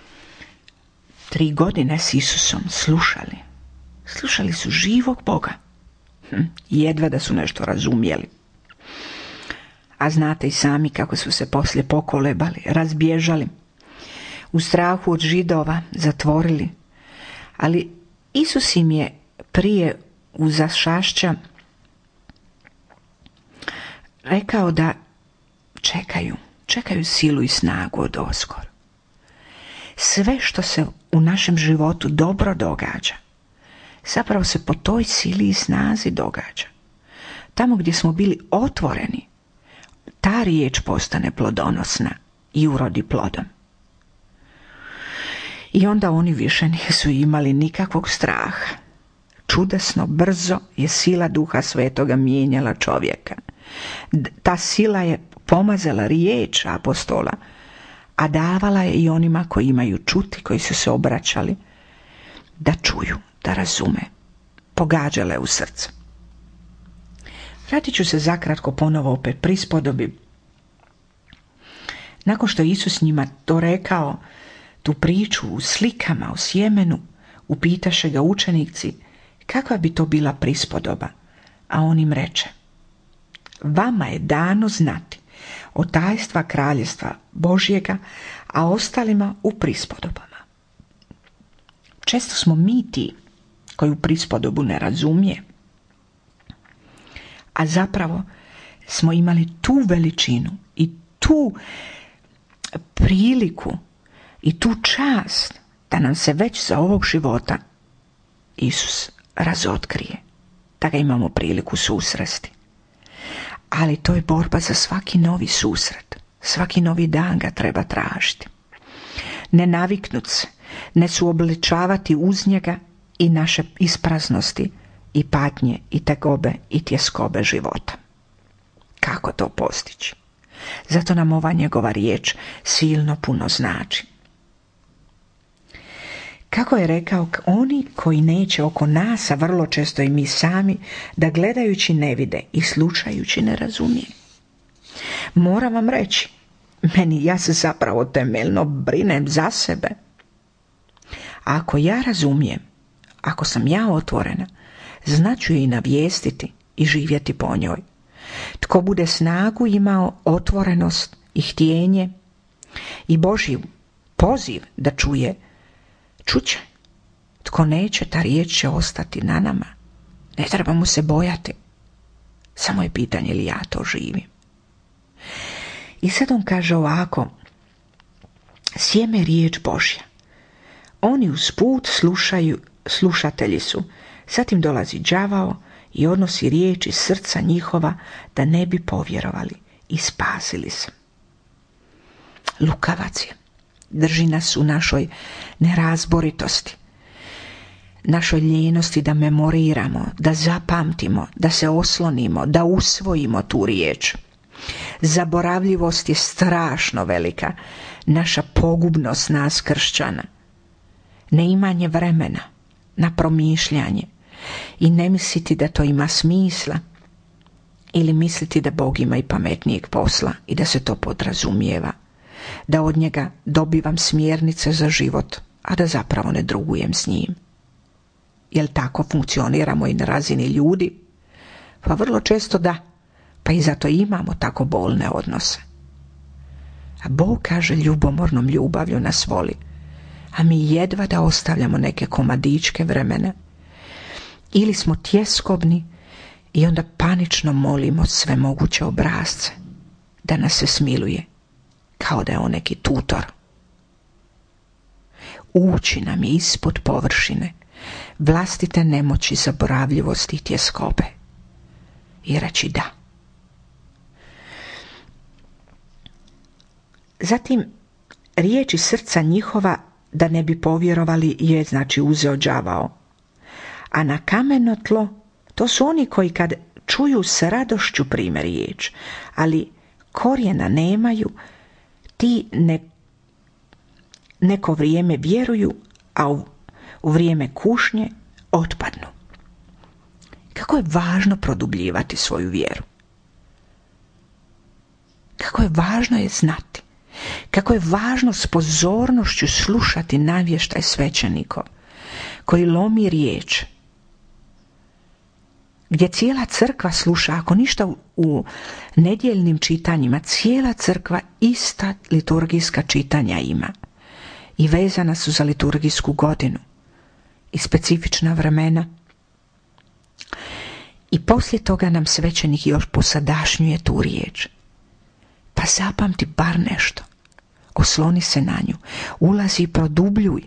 3 godine s Isusom, slušali su živog Boga. Jedva da su nešto razumjeli. A znate i sami kako su se poslije pokolebali, razbježali, u strahu od Židova zatvorili. Ali Isus im je prije uzašašća rekao da čekaju silu i snagu od oskora. Sve što se u našem životu dobro događa, zapravo se po toj sili i snazi događa. Tamo gdje smo bili otvoreni, ta riječ postane plodonosna i urodi plodom. I onda oni više nisu imali nikakvog straha. Čudesno brzo je sila Duha Svetoga mijenjala čovjeka. Ta sila je pomazala riječ apostola, a davala je i onima koji imaju čuti, koji su se obraćali, da čuju, da razume. Pogađala je u srce. Vratit ću se zakratko ponovo opet prispodobi. Nakon što je Isus njima to rekao, tu priču u slikama o sjemenu, upitaše ga učenici kakva bi to bila prispodoba, a on im reče: vama je dano znati o tajstva kraljevstva Božjega, a ostalima u prispodobama. Često smo mi ti koji u prispodobu ne razumije, a zapravo smo imali tu veličinu i tu priliku i tu čast da nam se već za ovog života Isus razotkrije, da ga imamo priliku susresti. Ali to je borba za svaki novi susret, svaki novi dan ga treba tražiti. Ne naviknut se, ne suobličavati uz njega i naše ispraznosti i patnje i tegobe i tjeskobe života. Kako to postići? Zato nam ova njegova riječ silno puno znači. Kako je rekao, oni koji neće oko nas, a vrlo često i mi sami, da gledajući ne vide i slušajući ne razumije. Moram vam reći, ja se zapravo temeljno brinem za sebe. A ako ja razumijem, ako sam ja otvorena, znaću je i navijestiti i živjeti po njoj. Tko bude snagu imao, otvorenost i htjenje i Božji poziv da čuje, čuće. Tko neće, ta riječ će ostati na nama. Ne treba mu se bojati. Samo je pitanje li ja to živim. I sad on kaže ovako: sjeme riječ Božja. Oni usput slušatelji su. Zatim dolazi đavao i odnosi riječ iz srca njihova da ne bi povjerovali i spasili se. Lukavac je. Drži nas u našoj nerazboritosti, našoj ljenosti da memoriramo, da zapamtimo, da se oslonimo, da usvojimo tu riječ. Zaboravljivost je strašno velika, naša pogubnost nas kršćana. Neimanje vremena na promišljanje i ne misliti da to ima smisla ili misliti da Bog ima i pametnijeg posla i da se to podrazumijeva, da od njega dobivam smjernice za život, a da zapravo ne drugujem s njim. Jel tako funkcioniramo i na razini ljudi? Pa vrlo često da, pa i zato imamo tako bolne odnose. A Bog kaže ljubomornom ljubavlju nas voli, a mi jedva da ostavljamo neke komadičke vremena. Ili smo tjeskobni i onda panično molimo sve moguće obrazce da nas se smiluje, kao da je on neki tutor. Ući nam je ispod površine vlastite nemoći, zaboravljivosti i tjeskobe i reći da. Zatim, riječi srca njihova da ne bi povjerovali je znači uzeo đavao. A na kameno tlo, to su oni koji kad čuju s radošću prime riječ, ali korijena nemaju, ti neko vrijeme vjeruju, a u vrijeme kušnje otpadnu. Kako je važno produbljivati svoju vjeru. Kako je važno je znati. Kako je važno s pozornošću slušati navještaj svećenikov koji lomi riječ, gdje cijela crkva sluša, ako ništa u nedjeljnim čitanjima, cijela crkva ista liturgijska čitanja ima i vezana su za liturgijsku godinu i specifična vremena. I poslije toga nam svećenik još posadašnjuje tu riječ. Pa zapamti bar nešto, osloni se na nju, ulazi i produbljuj.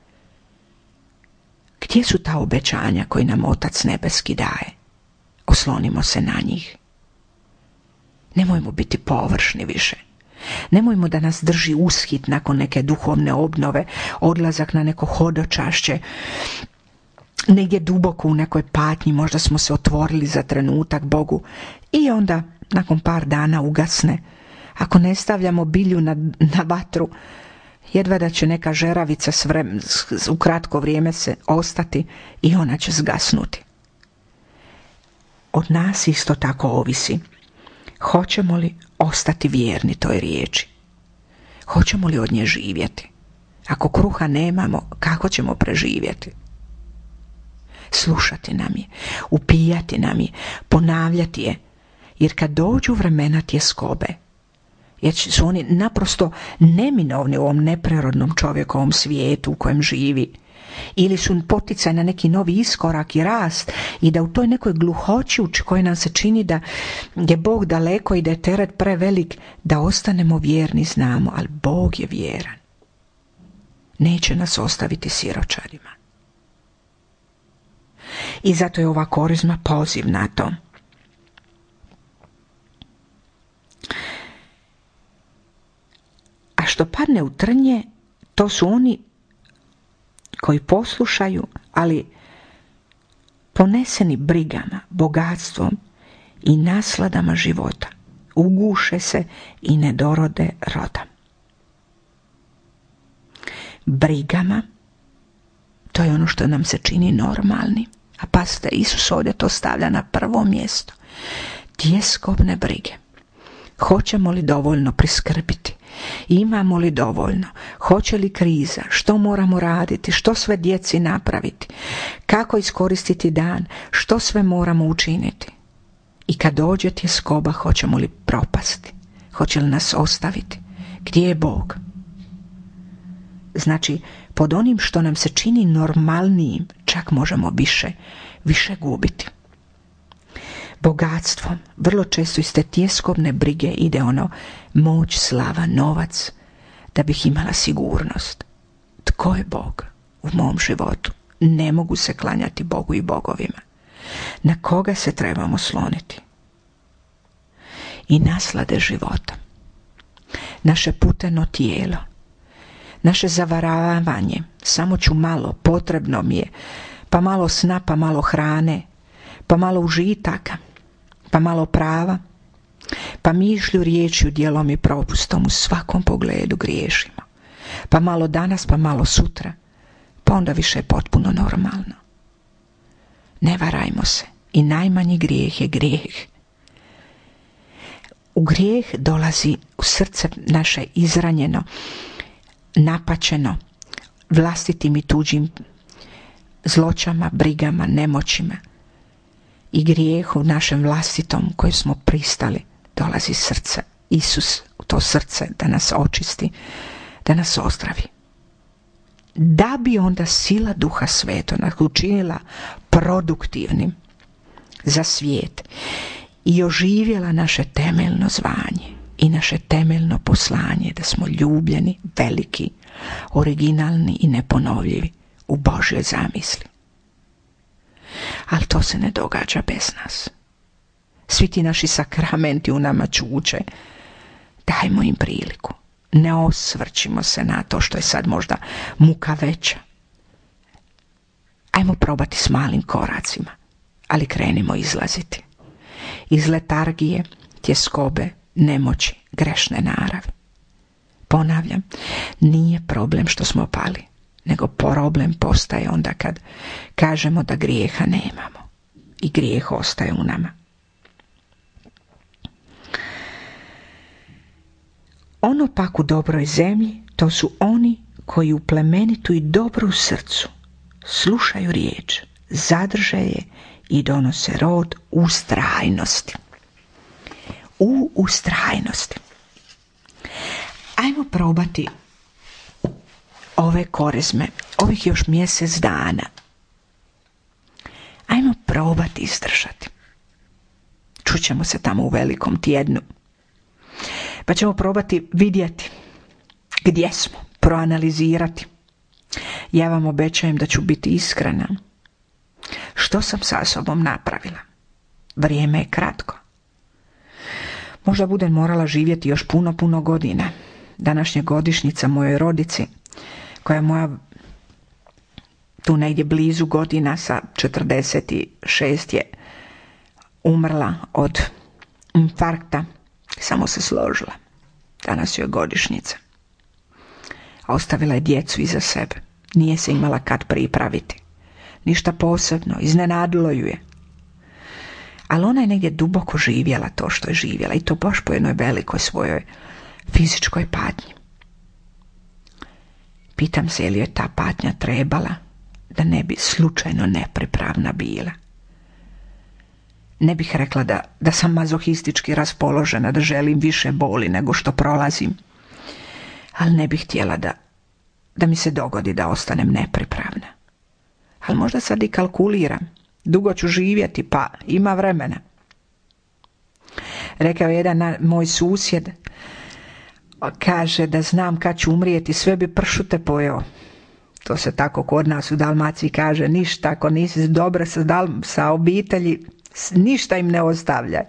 Gdje su ta obećanja koji nam Otac nebeski daje? Oslonimo se na njih. Nemojmo biti površni više. Nemojmo da nas drži ushit nakon neke duhovne obnove, odlazak na neko hodočašće, negdje duboko u nekoj patnji, možda smo se otvorili za trenutak Bogu i onda nakon par dana ugasne, Ako ne stavljamo bilju na vatru, jedva da će neka žeravica u kratko vrijeme se ostati i ona će zgasnuti. Od nas isto tako ovisi. Hoćemo li ostati vjerni toj riječi? Hoćemo li od nje živjeti? Ako kruha nemamo, kako ćemo preživjeti? Slušati nam je, upijati nam je, ponavljati je, jer kad dođu vremena tjeskobe, jer su oni naprosto neminovni u ovom neprirodnom čovjekovom svijetu u kojem živi, ili su poticaj na neki novi iskorak i rast, i da u toj nekoj gluhoći u kojoj nam se čini da je Bog daleko i da je teret prevelik, da ostanemo vjerni, znamo, ali Bog je vjeran. Neće nas ostaviti siročarima. I zato je ova korizma poziv na to. A što padne u trnje, to su oni koji poslušaju, ali poneseni brigama, bogatstvom i nasladama života, uguše se i ne dorode roda. Brigama, to je ono što nam se čini normalni. A pazite, Isus ovdje to stavlja na prvo mjesto. Tjeskobne brige. Hoćemo li dovoljno priskrbiti? Imamo li dovoljno? Hoće li kriza? Što moramo raditi? Što sve djeci napraviti? Kako iskoristiti dan? Što sve moramo učiniti? I kad dođe tjeskoba, hoćemo li propasti? Hoće li nas ostaviti? Gdje je Bog? Znači, pod onim što nam se čini normalnijim, čak možemo više gubiti. Bogatstvom, vrlo često iz te tjeskobne brige ide ono moć, slava, novac, da bih imala sigurnost. Tko je Bog u mom životu? Ne mogu se klanjati Bogu i bogovima. Na koga se trebamo sloniti? I naslade života. Naše puteno tijelo, naše zavaravanje, samo ću malo, potrebno mi je, pa malo sna, pa malo hrane, pa malo užitaka, pa malo prava, pa mišlju, riječju, djelom i propustom u svakom pogledu griješimo, pa malo danas, pa malo sutra, pa onda više je potpuno normalno. Ne varajmo se, i najmanji grijeh je grijeh. U grijeh dolazi u srce naše izranjeno, napačeno vlastitim i tuđim zloćama, brigama, nemoćima, i grijehu našem vlastitom koji smo pristali, dolazi srce. Isus u to srce da nas očisti, da nas ozdravi. Da bi onda sila Duha Svetog nas učinila produktivnim za svijet i oživjela naše temeljno zvanje i naše temeljno poslanje, da smo ljubljeni, veliki, originalni i neponovljivi u Božjoj zamisli. Ali to se ne događa bez nas. Svi ti naši sakramenti u nama čuče. Dajmo im priliku. Ne osvrćimo se na to što je sad možda muka veća. Ajmo probati s malim koracima, ali krenimo izlaziti iz letargije, tjeskobe, nemoći, grešne naravi. Ponavljam, nije problem što smo pali, nego problem postaje onda kad kažemo da grijeha nemamo i grijeh ostaje u nama. Ono pak u dobroj zemlji, to su oni koji u plemenitu i dobru srcu slušaju riječ, zadrže je i donose rod ustrajnosti. U ustrajnosti. Ajmo probati ove korizme, ovih još mjesec dana. Ajmo probati izdržati. Čućemo se tamo u velikom tjednu. Pa ćemo probati vidjeti gdje smo, proanalizirati. Ja vam obećajem da ću biti iskrena. Što sam sa sobom napravila? Vrijeme je kratko. Možda budem morala živjeti još puno godina. Današnja godišnjica mojoj rodici, koja je moja tu negdje blizu godina, sa 46 je umrla od infarkta, samo se složila. Danas joj je godišnjica. Ostavila je djecu iza sebe. Nije se imala kad pripraviti. Ništa posebno, iznenadilo ju je. Ali ona je negdje duboko živjela to što je živjela i to baš po jednoj velikoj svojoj fizičkoj patnji. Pitam se je li joj ta patnja trebala da ne bi slučajno nepripravna bila. Ne bih rekla da sam mazohistički raspoložena, da želim više boli nego što prolazim, ali ne bih htjela da mi se dogodi da ostanem nepripravna. Ali možda sad i kalkuliram, dugo ću živjeti, pa ima vremena. Rekao je jedan moj susjed, kaže da znam kad ću umrijeti, sve bi pršute pojeo. To se tako kod nas u Dalmaciji kaže, ništa ako nisi dobra sa obitelji, ništa im ne ostavljaj.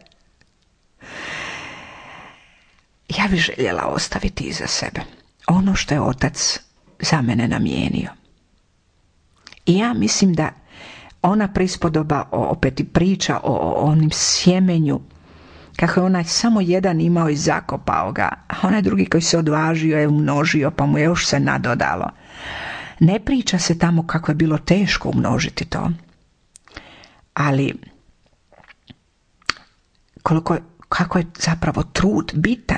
Ja bih željela ostaviti iza sebe ono što je Otac za mene namijenio. I ja mislim da ona prispodoba, opet i priča o onim sjemenju, kako je onaj samo jedan imao i zakopao ga, a onaj drugi koji se odvažio je umnožio, pa mu je još se nadodalo. Ne priča se tamo kako je bilo teško umnožiti to, ali kako je zapravo trud bitan.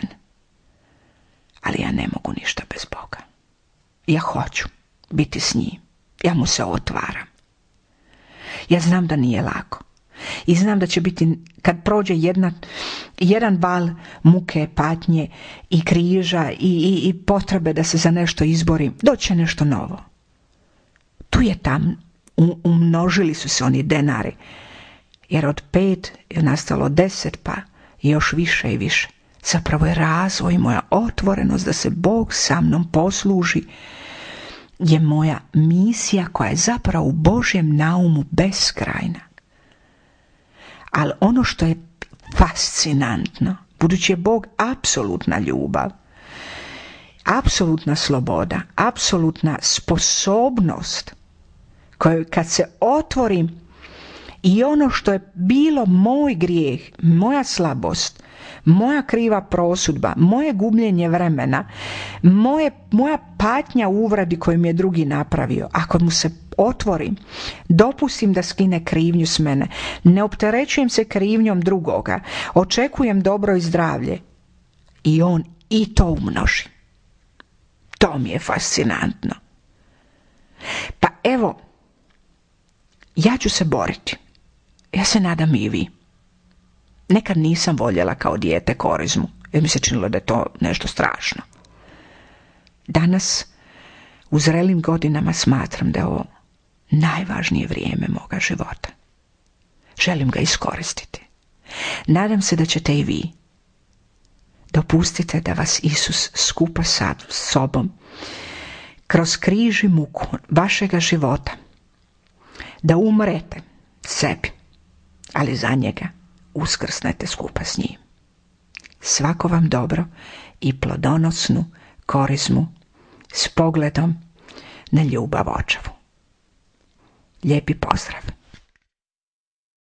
Ali ja ne mogu ništa bez Boga. Ja hoću biti s njim. Ja mu se otvaram. Ja znam da nije lako. I znam da će biti, kad prođe jedan val muke, patnje i križa i potrebe da se za nešto izborim, doće nešto novo. Tu je tam, umnožili su se oni denari, jer od 5 je nastalo 10, pa još više i više. Zapravo je razvoj, moja otvorenost da se Bog sa mnom posluži, je moja misija koja je zapravo u Božjem naumu beskrajna. Ali ono što je fascinantno, budući je Bog apsolutna ljubav, apsolutna sloboda, apsolutna sposobnost, koju kad se otvorim i ono što je bilo moj grijeh, moja slabost, moja kriva prosudba, moje gubljenje vremena, moja patnja u uvredi koju mi je drugi napravio, ako mu se otvorim, dopustim da skine krivnju s mene, ne opterećujem se krivnjom drugoga, očekujem dobro i zdravlje, i on i to umnoži. To mi je fascinantno. Pa evo, ja ću se boriti. Ja se nadam i vi. Nekad nisam voljela kao dijete korizmu, jer mi se činilo da je to nešto strašno. Danas, u zrelim godinama, smatram da je ovo najvažnije vrijeme moga života. Želim ga iskoristiti. Nadam se da ćete i vi. Dopustite da vas Isus skupa sa sobom kroz križ i muku vašega života, da umrete sebi, ali za njega uskrsnete skupa s njim. Svako vam dobro i plodonosnu korizmu s pogledom na ljubav očevu. Lijepi pozdrav.